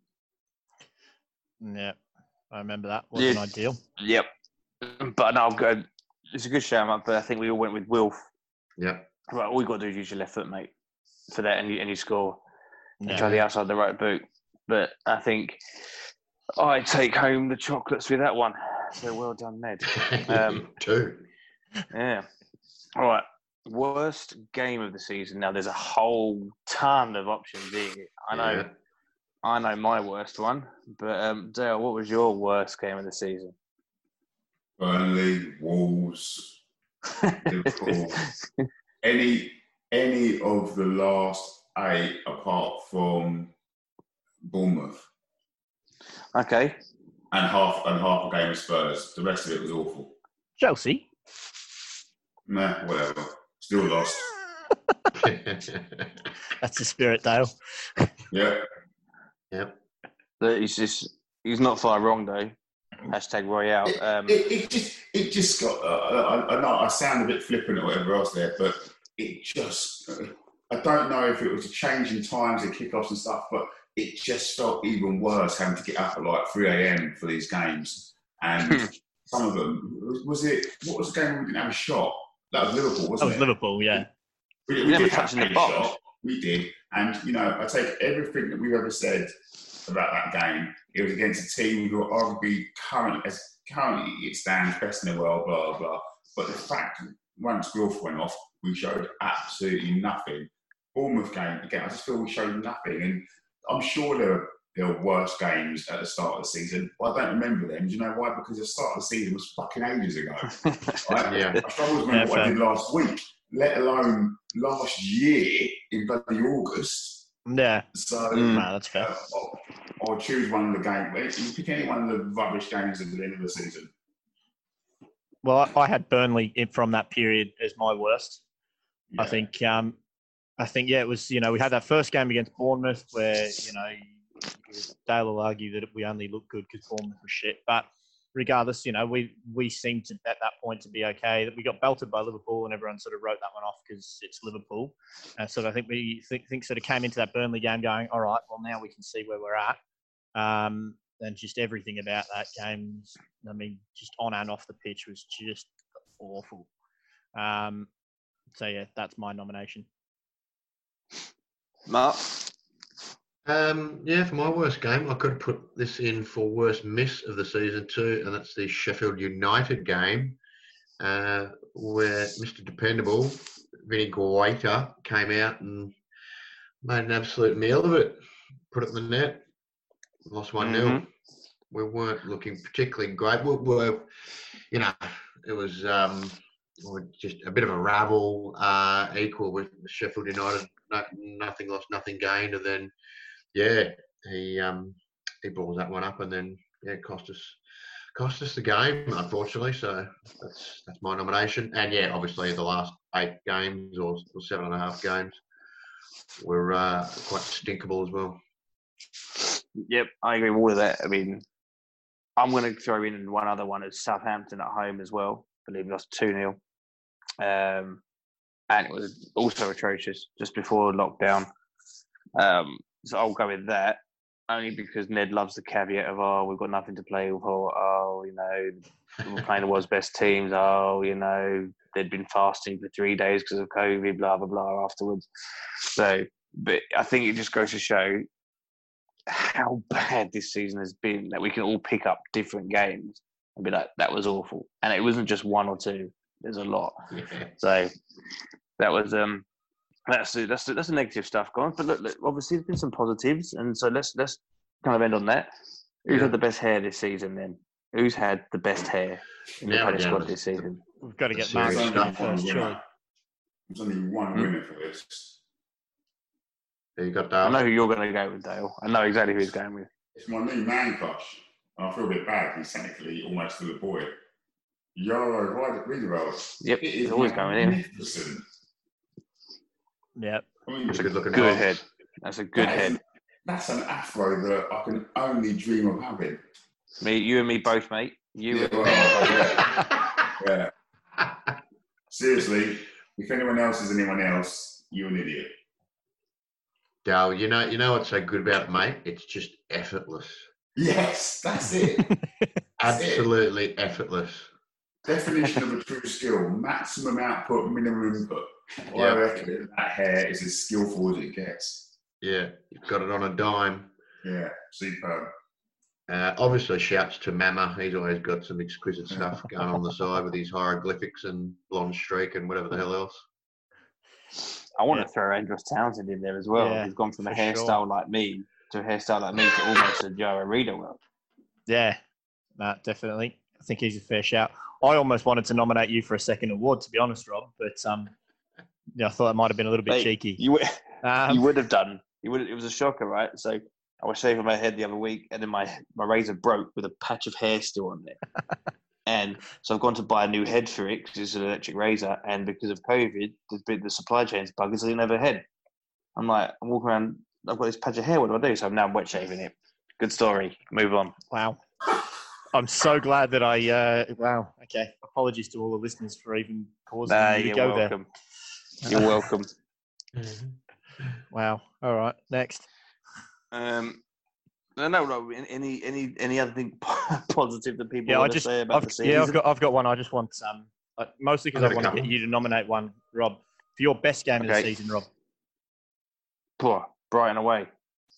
Yeah, I remember that. Wasn't yeah. ideal. Yep. But no, I'll go. It's a good shout, but I think we all went with Wilf. Yeah. Right, all you got to do is use your left foot, mate, for that, and you and you score. Yeah. And try the outside of the right boot. But I think I take home the chocolates with that one. So well done, Ned. Um, Two. Yeah. All right. Worst game of the season. Now, there's a whole ton of options here. I know. Yeah. I know my worst one, but um, Dale, what was your worst game of the season? Burnley, Wolves, Liverpool, any any of the last eight apart from Bournemouth. Okay. And half and half a game of Spurs. The rest of it was awful. Chelsea. Nah, whatever. Still lost. That's the spirit, Dale. Yeah. Yep. He's just he's not far wrong though. Hashtag Royale. It, Um, it, it just it just got. Uh, I, I know I sound a bit flippant or whatever else there, but it just. Uh, I don't know if it was a change in times and kickoffs and stuff, but it just felt even worse having to get up at like three a.m. for these games. And some of them was it. What was the game where we didn't have a shot? That was Liverpool, wasn't it? That was Liverpool, yeah. We, we, we did have a shot. We did, and you know, I take everything that we've ever said about that game. It was against a team who are arguably current, as currently it stands, best in the world, blah, blah, blah. But the fact, once Wilf went off, we showed absolutely nothing. Bournemouth game, again, I just feel we showed nothing. And I'm sure there were, there were worse games at the start of the season, but I don't remember them. Do you know why? Because the start of the season was fucking ages ago. Right? Yeah. I struggle to remember yeah, what I did last week, let alone last year in bloody August. Yeah. So, mm. no, that's fair. Uh, I'll, I'll choose one of the games. You pick any one of the rubbish games at the end of the season. Well, I, I had Burnley in, from that period as my worst. Yeah. I think, um, I think, yeah, it was, you know, we had that first game against Bournemouth where, you know, Dale will argue that we only looked good because Bournemouth was shit. But regardless, you know, we we seemed to, at that point to be okay. That we got belted by Liverpool and everyone sort of wrote that one off because it's Liverpool. And so I think we think, think sort of came into that Burnley game going, all right, well, now we can see where we're at. Um, and just everything about that game, I mean, just on and off the pitch was just awful. Um, so, yeah, that's my nomination. Mark? Um, yeah, for my worst game, I could have put this in for worst miss of the season too, and that's the Sheffield United game, uh, where Mister Dependable, Vinny Guaita, came out and made an absolute meal of it. Put it in the net, lost one nil. Mm-hmm. We weren't looking particularly great. We were, you know, it was um, just a bit of a rabble, uh, equal with Sheffield United. No, nothing lost, nothing gained, and then yeah, he um, he balls that one up, and then yeah, it cost us cost us the game, unfortunately. So that's that's my nomination. And yeah, obviously the last eight games or, or seven and a half games were uh, quite stinkable as well. Yep, I agree with all of that. I mean, I'm going to throw in one other one as Southampton at home as well. I believe we lost two nil. Um, and it was also atrocious just before lockdown. Um, so I'll go with that, only because Ned loves the caveat of, oh, we've got nothing to play for. Oh, you know, we're playing the world's best teams. Oh, you know, they'd been fasting for three days because of COVID, blah, blah, blah, afterwards. So, but I think it just goes to show how bad this season has been, that we can all pick up different games and be like, that was awful. And it wasn't just one or two. There's a lot. Yeah. So that was... um. That's the, that's the, that's the negative stuff gone. But look, look, obviously there's been some positives, and so let's let's kind of end on that. Who's Yeah. had the best hair this season? Then who's had the best hair in the Yeah, Palace yeah. squad this season? We've got to get That's Mark serious in stuff. first, surely. There's only one Hmm? winner for this. You got I know Dale. who you're going to go with, Dale. I know exactly who he's going with. It's my new man crush. I feel a bit bad. He's technically almost still a boy. Yaro Riedewald. Yep, It he's is always going in. magnificent. Yep. I mean, That's a Good looking good dog. head. That's a good that is- head. That's an afro that I can only dream of having. Me, you and me both, mate. You Yeah, and well, me. yeah. Yeah. Seriously, if anyone else is anyone else, you're an idiot. Dale, you know, you know what's so good about it, mate? It's just effortless. Yes, that's it. Absolutely effortless. Definition of a true skill: maximum output, minimum input. I Yeah. reckon that hair is as skillful as it gets. Yeah, you've got it on a dime. Yeah, superb. Uh, obviously, shouts to Mama. He's always got some exquisite stuff going on the side with his hieroglyphics and blonde streak and whatever the hell else. I want Yeah. to throw Andros Townsend in there as well. Yeah, He's gone from a for hairstyle sure. like me to a hairstyle like me to almost a Joe Arida world. Yeah, no, definitely. I think he's a fair shout. I almost wanted to nominate you for a second award, to be honest, Rob, but um, yeah, I thought that might have been a little bit Mate, cheeky. You would, Um, you would have done. You would. It was a shocker, right? So I was shaving my head the other week, and then my my razor broke with a patch of hair still on there. And so I've gone to buy a new head for it because it's an electric razor, and because of COVID, there's been the supply chain's buggers. I didn't have a head. I'm like, I'm walking around. I've got this patch of hair. What do I do? So I'm now wet shaving it. Good story. Move on. Wow. I'm so glad that I. Uh, wow. Okay. Apologies to all the listeners for even causing Nah, you to you're go welcome. You're welcome. there. Wow. All right. Next. Um, no, no, no. Any, any, any other thing positive that people Yeah, I want just. to say about I've, the season? yeah, I've got. I've got one. I just want um, uh, mostly because I've I got a want to get couple. you to nominate one, Rob, for your best game of the Okay. season, Rob. Poor Brighton away.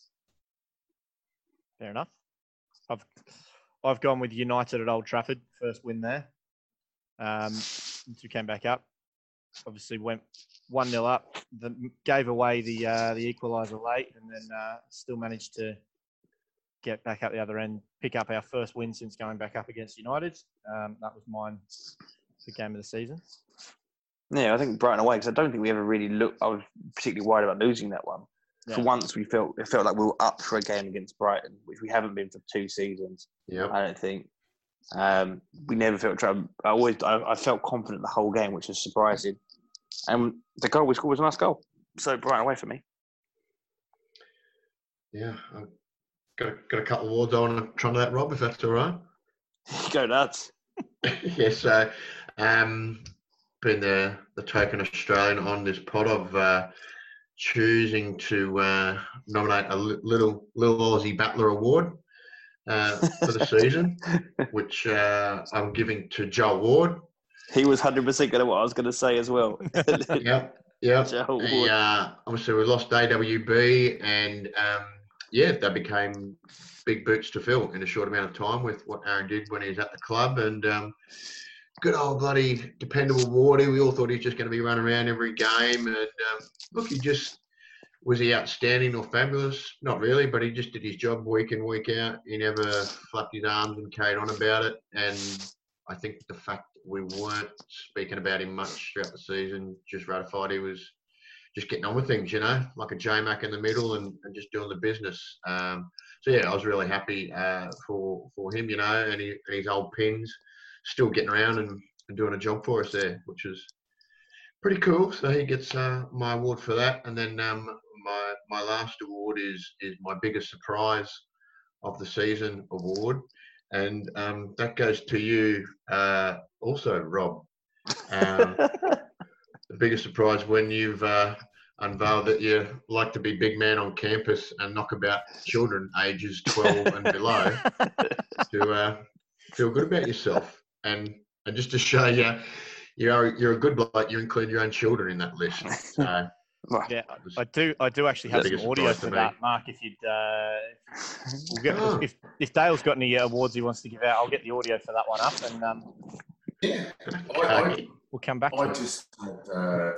Fair enough. I've I've gone with United at Old Trafford, first win there. Um, since we came back up, obviously went one nil up, the, gave away the uh, the equaliser late, and then uh, still managed to get back up the other end, pick up our first win since going back up against United. Um, that was mine, the game of the season. Yeah, I think Brighton away because I don't think we ever really looked. I was particularly worried about losing that one. For Yeah. once, we felt it felt like we were up for a game against Brighton, which we haven't been for two seasons. Yep. I don't think. Um, we never felt trouble. I always, I, I felt confident the whole game, which was surprising. And the goal we scored was a nice goal. So Brighton away for me. Yeah. I've got a, got a couple of awards I want to try that, Rob, if that's all right. Go nuts. Yeah, so um, being the, the token Australian on this pod, I've uh, choosing to uh, nominate a li- little little Aussie Battler Award uh, for the season, which uh, I'm giving to Joel Ward. He was one hundred percent going to what I was going to say as well. Yep. Yeah. Joe He, Ward. uh, obviously, we lost A W B, and um, yeah, they became big boots to fill in a short amount of time with what Aaron did when he was at the club. And um, good old bloody dependable Wardy. We all thought he was just going to be running around every game. And um, look, he just was he outstanding or fabulous? Not really, but he just did his job week in, week out. He never flapped his arms and carried on about it. And I think the fact that we weren't speaking about him much throughout the season just ratified he was just getting on with things, you know, like a J-Mac in the middle and, and just doing the business. Um, so, yeah, I was really happy uh, for for him, you know, and, he, and his old pins still getting around and, and doing a job for us there, which is pretty cool. So he gets uh, my award for that. And then um, my my last award is is my biggest surprise of the season award. And um, that goes to you uh, also, Rob. Um, the biggest surprise when you've uh, unveiled that you like to be big man on campus and knock about children ages twelve and below to uh, feel good about yourself. And and just to show you, you are you're a good bloke. You include your own children in that list. So yeah, I do. I do actually have some audio for that, me. Mark. If you'd, uh, we'll get, oh. if if Dale's got any awards he wants to give out, I'll get the audio for that one up, and um, yeah, I, I, we'll come back. I to just had uh,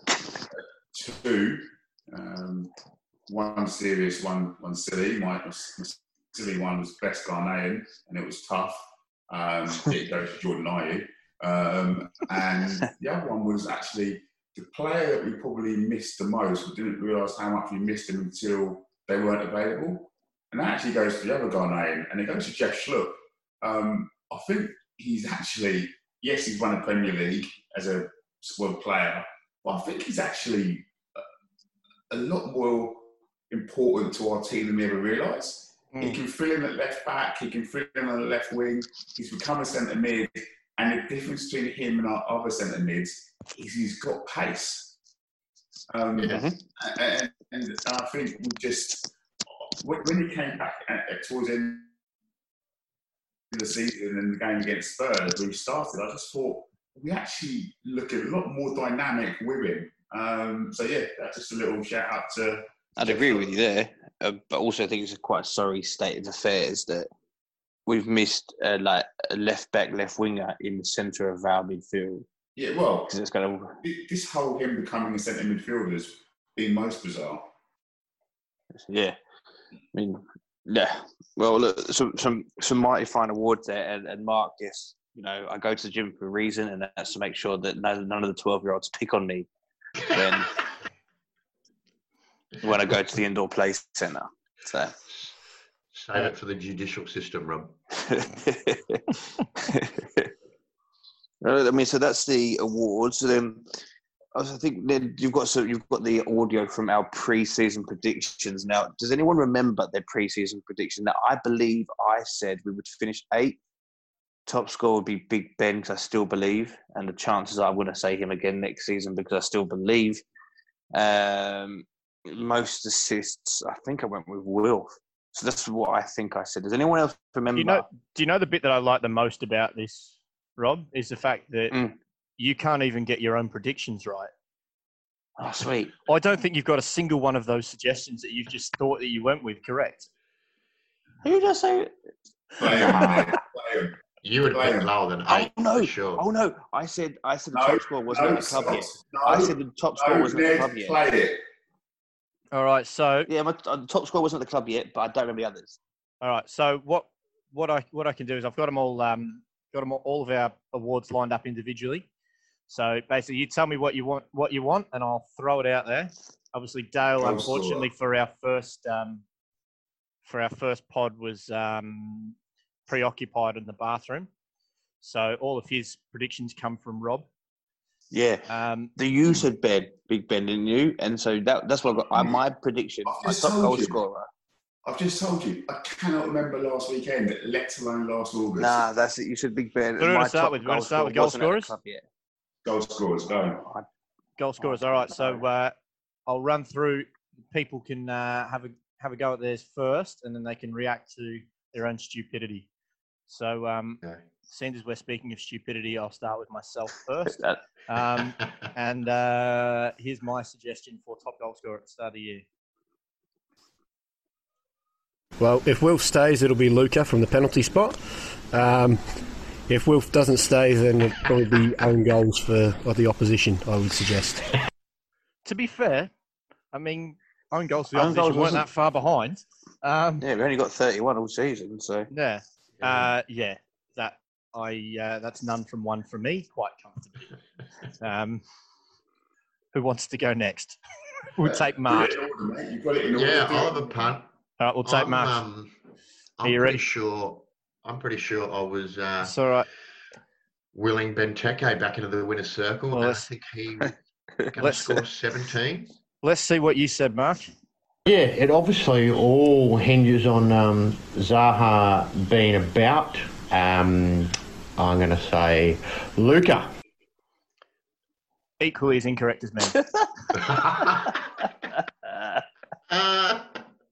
two, um, one serious, one one silly. My, my silly one was best Ghanaian, and it was tough. Um, it goes to Jordan Ayew. Um, and the other one was actually the player that we probably missed the most. We didn't realise how much we missed them until they weren't available. And that actually goes to the other Ghanaian, and it goes to Jeff Schlupp. Um, I think he's actually, yes, he's won a Premier League as a squad player, but I think he's actually a, a lot more important to our team than we ever realised. Mm. He can fill in at left back, he can fill in on the left wing, he's become a centre mid. And the difference between him and our other centre mids is he's got pace. Um, mm-hmm. and, and I think we just, when he came back at, towards the end of the season and the game against Spurs, we started, I just thought, we actually look a lot more dynamic with him. Um, so, yeah, that's just a little shout out to... I'd agree with you there, uh, but also I think it's a quite sorry state of affairs that we've missed uh, like a left back, left winger in the centre of our midfield. Yeah, well, it's kind of... this whole him becoming a centre midfielder has been most bizarre. Yeah, I mean, yeah. Well, look, some some some mighty fine awards there, and, and Mark, yes, you know, I go to the gym for a reason, and that's to make sure that none of the twelve-year-olds pick on me when when I go to the indoor play centre. So. Save it for the judicial system, Rob. I mean, so that's the awards. So then, I think then you've got so you've got the audio from our pre-season predictions. Now, does anyone remember their pre-season prediction? Now, I believe I said we would finish eighth. Top score would be Big Ben because I still believe, and the chances are I wouldn't say him again next season because I still believe. Um, most assists, I think I went with Wilf. So that's what I think I said. Does anyone else remember? Do you know, do you know the bit that I like the most about this, Rob, is the fact that mm. you can't even get your own predictions right. Oh, sweet. I don't think you've got a single one of those suggestions that you've just thought that you went with correct. Who does say it? You would have lower than eight, oh, no. for sure. Oh, no. I said, I said the no, top score wasn't no, at the club no, yet. No, I said the top score no, wasn't at the club yet. Played it. All right, so... Yeah, my, the top score wasn't at the club yet, but I don't remember the others. All right, so what what I what I can do is I've got them all um got them all, all of our awards lined up individually. So basically, you tell me what you want what you want, and I'll throw it out there. Obviously, Dale, Oh, unfortunately for our first um for our first pod was um preoccupied in the bathroom, so all of his predictions come from Rob. Yeah, um, the you said Ben, Big Ben, didn't you? And so that that's what I got. I, my prediction, my top goal you. scorer. I've just told you, I cannot remember last weekend, let alone last August. Nah, that's it. You said Big Ben. Who do you want to start with? You want to start with goal scorers? Goal scorers, go. Goal scorers. All right. So uh, I'll run through. People can uh, have a have a go at theirs first, and then they can react to their own stupidity. So um, okay. seeing as we're speaking of stupidity, I'll start with myself first. That- Um, and uh, here's my suggestion for top goal scorer at the start of the year. Well, if Wilf stays, it'll be Luca from the penalty spot. Um, if Wilf doesn't stay, then it'll probably be own goals for or the opposition, I would suggest. To be fair, I mean, own goals for the Own opposition goals weren't wasn't- that far behind. Um, yeah, we only got thirty-one all season, so yeah, uh, yeah, that I uh, that's none from one from me, quite comfortably. Um, who wants to go next? We'll take Mark. Put it in order, mate. You've got it in order. Yeah, Do it. I'll have a punt. All right, we'll take I'm, Mark. Um, I'm Are you pretty ready? sure. I'm pretty sure I was uh, It's all right. willing Benteke back into the winner's circle, Well, and I let's- think he going to let's- score seventeen. Let's see what you said, Mark. Yeah, it obviously all hinges on um, Zaha being about. Um, I'm going to say Luca. Equally as incorrect as me. Uh,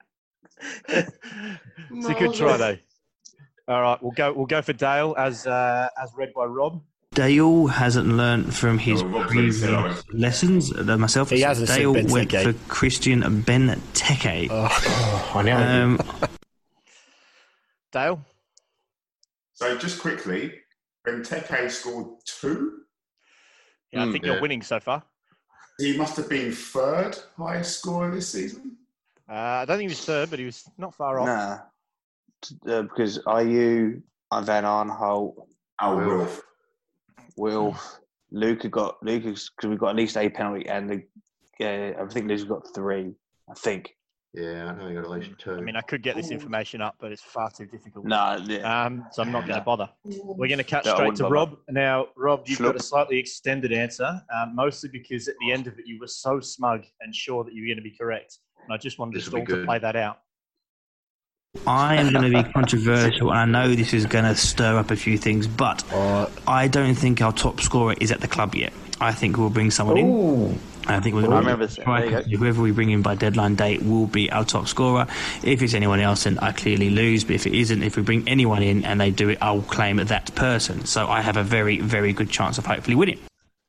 It's a good try, though. All right, we'll go. We'll go for Dale as uh, as read by Rob. Dale hasn't learnt from his Oh, Rob's previous already said lessons. Uh, myself, He hasn't said Dale went Benteke. for Christian Benteke. Oh, I know. Um, Dale. So just quickly, Benteke scored two. Yeah, I Mm, think yeah. you're winning so far. He must have been third highest scorer this season. Uh, I don't think he was third, but he was not far off. nah, uh, because I U, Van Arnholt, Oh, Will. Wilf. Will, Luca got Luca's because we've got at least a penalty, and the, yeah, I think Luca's got three. I think. Yeah, I know he got at least two. I mean, I could get this information up, but it's far too difficult. No, yeah. Um, so I'm not going to bother. We're going to cut No, I straight wouldn't to bother. Rob. Now, Rob, you've got a Schlup. slightly extended answer, um, mostly because at the end of it you were so smug and sure that you were going to be correct. And I just wanted This us will all be to good. play that out. I am going to be controversial, and I know this is going to stir up a few things, but Uh, I don't think our top scorer is at the club yet. I think we'll bring someone in. Ooh. I think we're I going remember to saying- try there you go. whoever we bring in by deadline date will be our top scorer. If it's anyone else, then I clearly lose. But if it isn't, if we bring anyone in and they do it, I'll claim that person. So I have a very, very good chance of hopefully winning.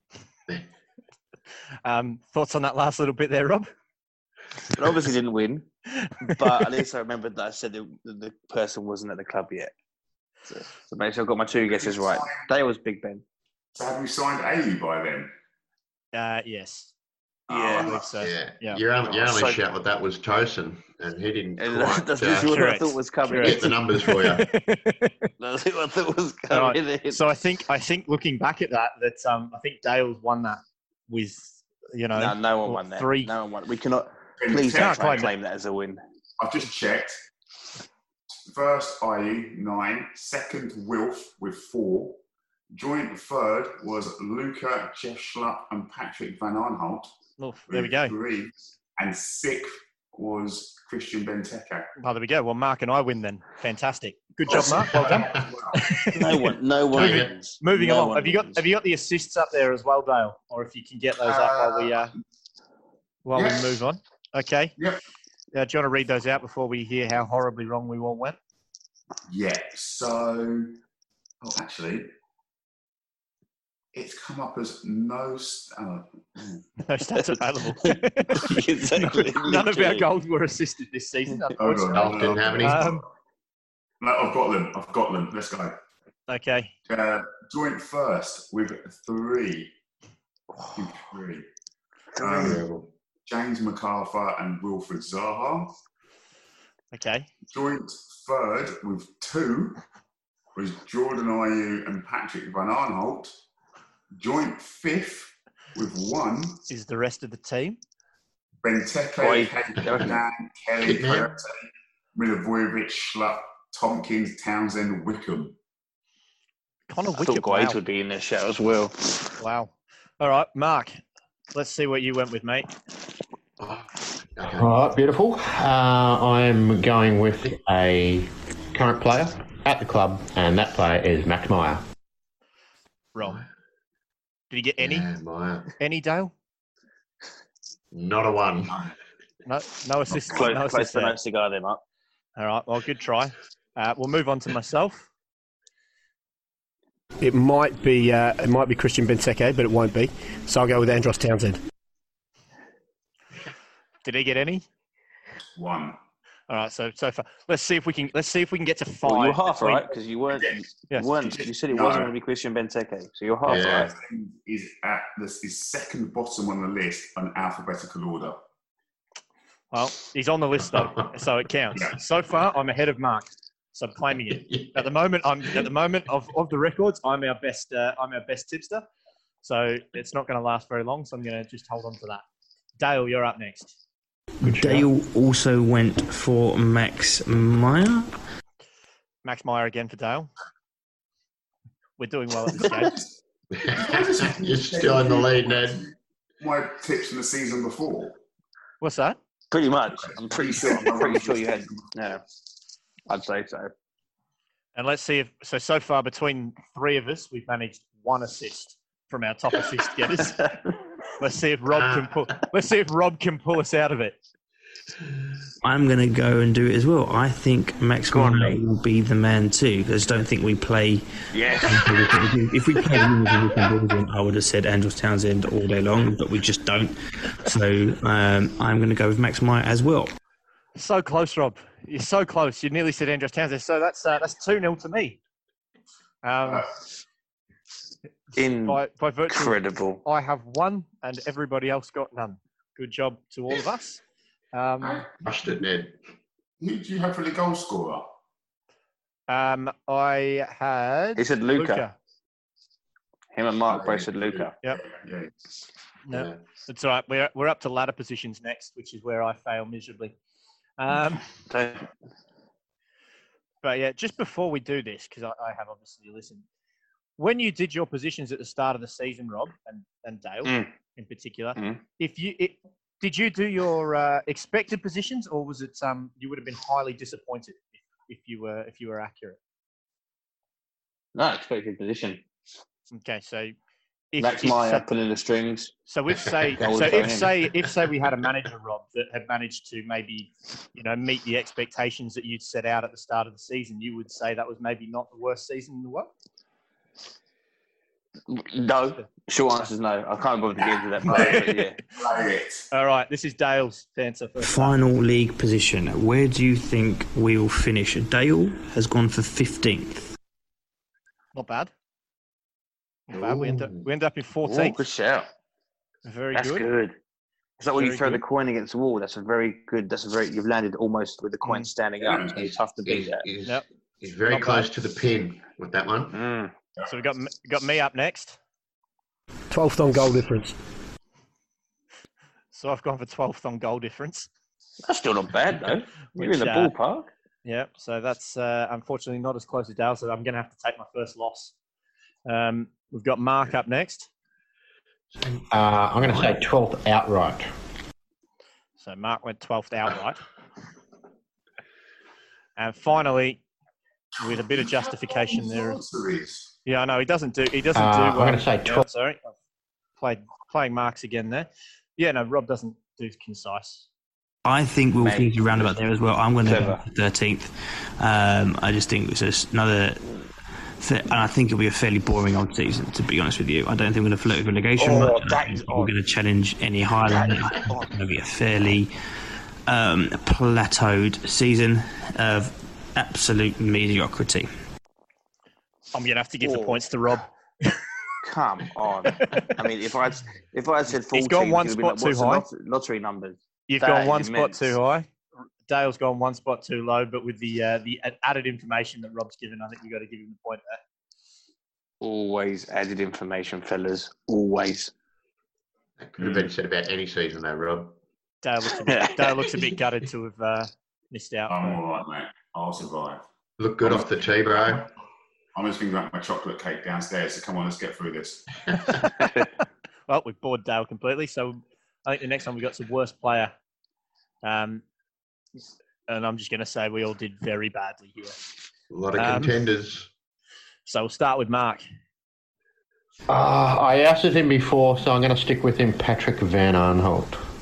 Um, thoughts on that last little bit there, Rob? But obviously didn't win. But at least I remembered that I said the, the person wasn't at the club yet. So, so make sure I've got my two guesses right. Dale was Big Ben. So have we signed A U by then? Uh, yes. Yeah. I believe so. yeah, Yeah. your only, your only So- shout with that was Tosin, and he didn't And quite that's uh, literally what I Correct. thought was coming. Correct. get the numbers for you. That's what I thought was All right. coming in. So I think I think looking back at that, that um, I think Dale's won that with you know no, no one won that. three. No one won. We cannot. Please Benteke, don't try claim and claim that as a win. I've just checked. First I U, nine. Second, Wilf with four. Joint third was Luca, Jeff Schlupp and Patrick Van Arnholt. Oh, there we with go. Three. And sixth was Christian Benteke. Oh, there we go. Well, Mark and I win then. Fantastic. Good job, Mark. Well done. No one. No one Take it. wins. Moving No along. one Have you got wins. Have you got the assists up there as well, Dale? Or if you can get those up while we uh, while yes. we move on. Okay. Yep. Uh, do you want to read those out before we hear how horribly wrong we all went? Yeah, so, oh, actually, it's come up as no. St- oh, mm. No stats available. Exactly. None of our Literally. goals were assisted this season. Hold on, Unfortunately. Golf didn't have any. Um, No, I've got them. I've got them. Let's go. Okay. Uh, joint first with three. Three. Um, James MacArthur and Wilfred Zaha. Okay. Joint third with two was Jordan Ayew and Patrick Van Arnholt. Joint fifth with one, Is the rest of the team? Benteke, Oi. Dan, Kelly, Good man. Coyote, Milivojevic, Schlupp, Tompkins, Townsend, Wickham. Connor I thought Wickett. Guaid Wow. would be in this shout as well. Wow. All right, Mark. Let's see what you went with, mate. Oh, okay. All right, beautiful. Uh, I'm going with a current player at the club, and that player is Max Meyer. Rob. Did you get any? Yeah, Maya. Any, Dale? Not a one. No, no assist. Close, no close assist to there. no cigar them up. All right. Well, good try. Uh, we'll move on to myself. It might be uh, it might be Christian Benteke, but it won't be. So I'll go with Andros Townsend. Did he get any? One. All right, so so far, let's see if we can let's see if we can get to five. Well, you're half between- right because you weren't. You, Yes. weren't. You said it No. wasn't going to be Christian Benteke, so you're half Yeah. right. Is at this is second bottom on the list on alphabetical order. Well, he's on the list though, so it counts. Yeah. So far, I'm ahead of Mark, so I'm claiming it. At the moment, I'm at the moment of, of the records. I'm our best. Uh, I'm our best tipster. So it's not going to last very long. So I'm going to just hold on to that. Dale, you're up next. Dale also went for Max Meyer. Max Meyer again for Dale. We're doing well at this game. You're still in the lead, Ned. My tips from the season before. What's that? Pretty much. I'm pretty sure. I'm pretty sure you had. No, I'd say so. And let's see if so. So far, between three of us, we've managed one assist from our top assist getters. Let's see if Rob can pull. Let's see if Rob can pull us out of it. I'm going to go and do it as well. I think Max Go on, Meyer mate. will be the man too. I just don't think we play. Yes. If we played in, I would have said Andros Townsend all day long, but we just don't. So um, I'm going to go with Max Meyer as well. So close, Rob. You're so close. You nearly said Andros Townsend. So that's uh, that's two nil to me. Um, by, by virtue, of- Incredible. I have one, and everybody else got none. Good job to all of us. Um, Crushed it, Ned. Who do you have for the goal scorer? um, I had He said Luca. Luca. Him and Mark both said Luca. Yep. Yeah. No, Yeah. it's all right. We're we're up to ladder positions next, which is where I fail miserably. Um, So, but yeah, just before we do this, because I, I have obviously listened, when you did your positions at the start of the season, Rob and, and Dale Mm. in particular, Mm. if you it, did you do your uh, expected positions, or was it um you would have been highly disappointed if, if you were if you were accurate? no, expected position. Okay, so if, Max if Meyer so, pulling the strings. so if say I would so throw if him. say if say we had a manager, Rob, that had managed to maybe you know meet the expectations that you'd set out at the start of the season, you would say that was maybe not the worst season in the world. No. Short answer is no. I can't bother to get into that part, but yeah. Play it. All right, this is Dale's answer first. Final league position. Where do you think we will finish? Dale has gone for fifteenth. Not bad. Not bad. We end up Ooh. we end up in Ooh, fourteenth. good shout. Very That's good. good. It's like when you Very throw good. the coin against the wall. That's a very good. That's a very. You've landed almost with the coin Mm. standing up. It's going to be tough to beat He's, that. he's, Yep. he's very Not close bad. to the pin with that one. Mm. So we got m- got me up next. twelfth on goal difference. So I've gone for twelfth on goal difference. That's still not bad though. You're in Which, the uh, ballpark. Yeah. So that's uh, unfortunately not as close as Dale. So I'm going to have to take my first loss. Um, we've got Mark up next. Uh, I'm going to say twelfth outright. So Mark went twelfth outright. And finally, with a bit of justification there. Answer is. Yeah, I know he doesn't do. He doesn't Uh, do. I'm well. gonna say Yeah, twelve. sorry, I've played playing marks again there. Yeah, no, Rob doesn't do concise. I think we'll Mate. finish around about there as well. I'm going to go Clever. for thirteenth. Um, I just think it's just another. And I think it'll be a fairly boring old season, to be honest with you. I don't think we're going to flirt with relegation. Oh, much. I don't that think is we're odd. going to challenge any higher than that. I think it's going to be a fairly um, plateaued season of absolute mediocrity. I'm gonna have to give the Oh. points to Rob. Come on. I mean, if I if I had said fourteen, He's gone one it would have been spot like, too what's the high. lot- lottery numbers. You've That gone one is spot immense. too high. Dale's gone one spot too low, but with the uh, the added information that Rob's given, I think we got to give him the point there. Always added information, fellas. Always. That could have been said about any season, though, Rob. Dale looks a bit, Dale looks a bit gutted to have uh, missed out. I'm all right, mate. I'll survive. Look good off the tee, bro. I'm just thinking about my chocolate cake downstairs. So come on, let's get through this. Well, we've bored Dale completely, so I think the next time we got some worst player. Um, and I'm just going to say we all did very badly here. A lot of Um, contenders. So we'll start with Mark. Uh, I ousted him before, so I'm going to stick with him, Patrick Van Arnholt.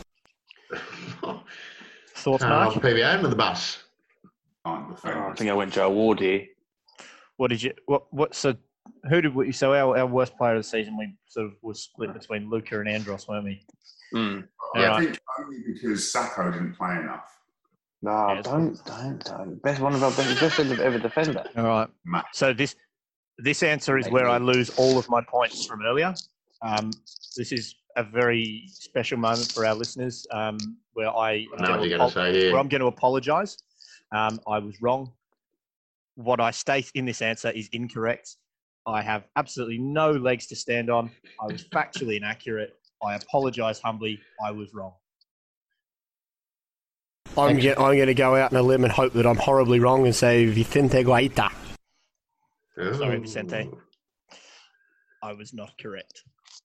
Thoughts, Uh, Mark? P B A under the bus. I'm the Oh, I favourite. think I went Joe Ward here. What did you? What? What? So who did we? So our, our worst player of the season, we sort of was split between Luca and Andros, weren't we? Mm. Yeah, All I right. think only because Sacco didn't play enough. No, Yes. don't, don't, don't. Best one of our best, best ever defender. All right. Ma- So this this answer is where I lose all of my points from earlier. Um, this is a very special moment for our listeners, um, where I I know what you're going to say here. where I'm going to apologise. Um, I was wrong. What I state in this answer is incorrect. I have absolutely no legs to stand on. I was factually inaccurate. I apologise humbly. I was wrong. I'm, get, I'm going to go out on a limb and hope that I'm horribly wrong and say Vicente Guaita. Sorry, Ooh. Vicente. I was not correct.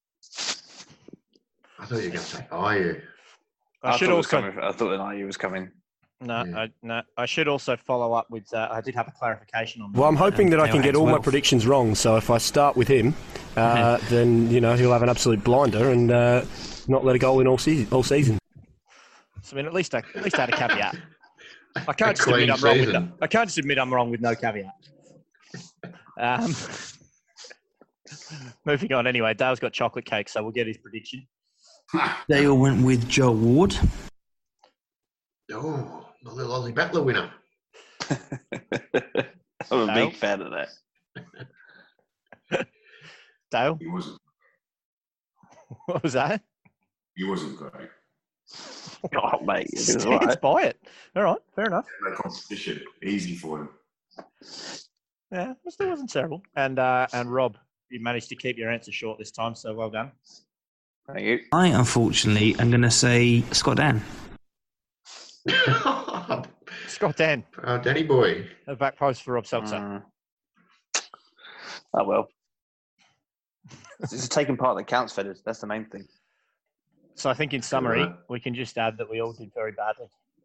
I thought you were going to say, are you? I, I should thought it was also coming, I thought the night was coming. no, Yeah. I, no. I should also follow up with. Uh, I did have a clarification on. Well, I'm hoping that I Now can get adds all my wealth. predictions wrong. So if I start with him, uh, then you know he'll have an absolute blinder and uh, not let a goal in all season. All season. So, I mean, at least I, at least I had a caveat. I can't A just admit clean I'm wrong with season. no, I can't just admit I'm wrong with no caveat. Um, moving on. Anyway, Dale's got chocolate cake, so we'll get his prediction. Dale went with Joe Ward. Oh, the little Aussie Battler winner. I'm a No. big fan of that. Dale, He wasn't. what was that? He wasn't great. Oh, mate, it was Stands all right. by it. All right, fair enough. No competition. Easy for him. Yeah, it still wasn't terrible. And uh, and Rob, you managed to keep your answer short this time, so well done. Thank you. I, unfortunately, am going to say Scott Dan. oh, Scott Dan, Danny boy. a back post for Rob Seltzer. Mm. Oh, well. It's just taking part that counts, fellas. That's the main thing. So I think in summary, Right. we can just add that we all did very badly.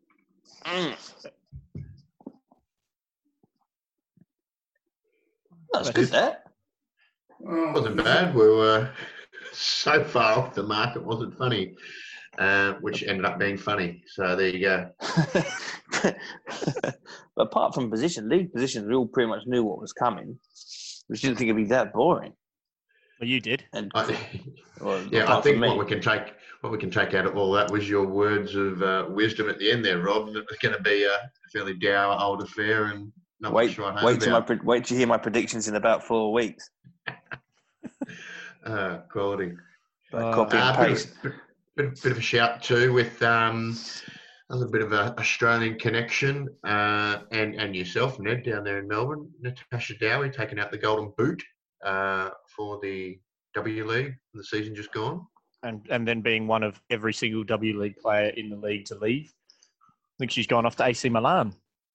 That's good, that. Well, Wasn't bad. We were so far off the mark, it wasn't funny, uh, which ended up being funny. So there you go. But apart from position, league positions, we all pretty much knew what was coming. We didn't think it'd be that boring. Well, you did. And I, well, yeah, I apart think from me. what we can take what we can take out of all that was your words of uh, wisdom at the end there, Rob. That was going to be a fairly dour old affair and not Wait, much right home wait till my about. pre- wait till you hear my predictions in about four weeks. Uh, quality. Like Uh, copy and Uh, bit, paste. of, bit, bit, bit of a shout too with um, a little bit of an Australian connection uh, and and yourself, Ned, down there in Melbourne. Natasha Dowie taking out the golden boot uh, for the W League, the season just gone. And and then being one of every single W League player in the league to leave. I think she's gone off to A C Milan.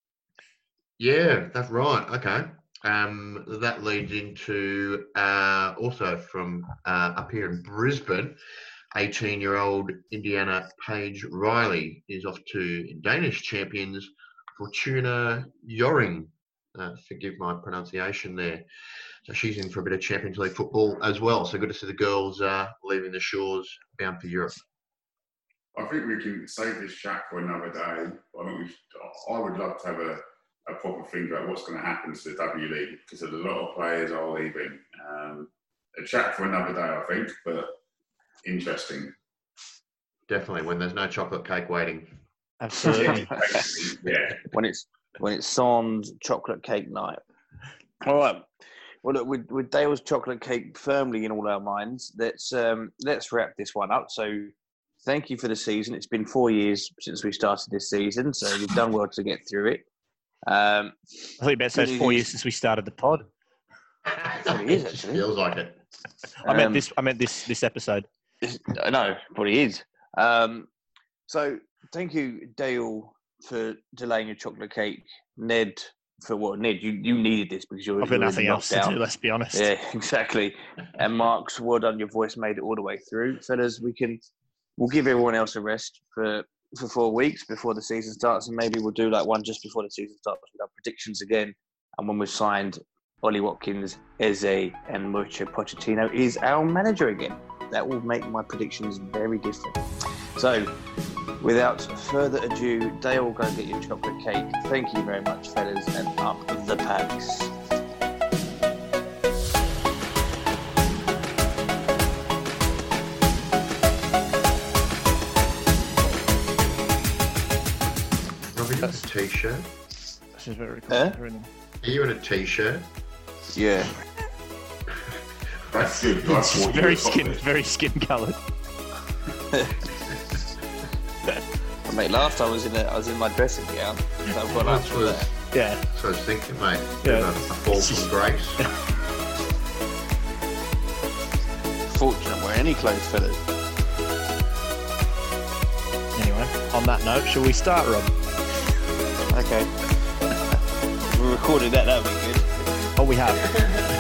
Yeah, that's right. Okay. Um, that leads into uh, also from uh, up here in Brisbane, eighteen-year-old Indiana Paige Riley is off to Danish champions Fortuna Hjørring. Uh, forgive my pronunciation there. So she's in for a bit of Champions League football as well. So good to see the girls uh, leaving the shores bound for Europe. I think we can save this chat for another day. I think we should, I would love to have a, a proper think about what's going to happen to the W League because a lot of players are leaving. Um, a chat for another day, I think, but interesting. Definitely, when there's no chocolate cake waiting. Absolutely. Yeah. when it's when it's Sans chocolate cake night. All right. Well, look, with, with Dale's chocolate cake firmly in all our minds, let's um, let's wrap this one up. So, thank you for the season. It's been four years since we started this season, so you've done well to get through it. Um, I thought you better say it's four years since we started the pod. what it is, actually. Feels like it. I meant Um, this. I meant this. This episode. I know, but he is. Um, so, thank you, Dale, for delaying your chocolate cake. Ned, for what? Ned, you, you needed this because you're. I've got you're nothing in else to lockdown. do. Let's be honest. Yeah, exactly. And Mark's well done. Your voice made it all the way through, fellas. We can, we'll give everyone else a rest for for four weeks before the season starts, and maybe we'll do like one just before the season starts with our predictions again. And when we've signed Ollie Watkins, Eze, and Mauricio Pochettino is our manager again, that will make my predictions very different. So, without further ado, Dale will go and get your chocolate cake. Thank you very much, fellas, and up the pace. Guys? T-shirt. This is very cool. Eh? Are you in a T-shirt? Yeah. That's good. That's what Very you're skin, talking very skin coloured. Mate, last time I was in a, I was in my dressing gown. So I've got up That's from what, there. Yeah. that's what I was thinking, mate. Yeah. Yeah. A fall from grace. Fortunate I'm wearing any clothes, fellas. Anyway, on that note, shall we start, Rob? Okay. We recorded that. That would be good. Oh, we have.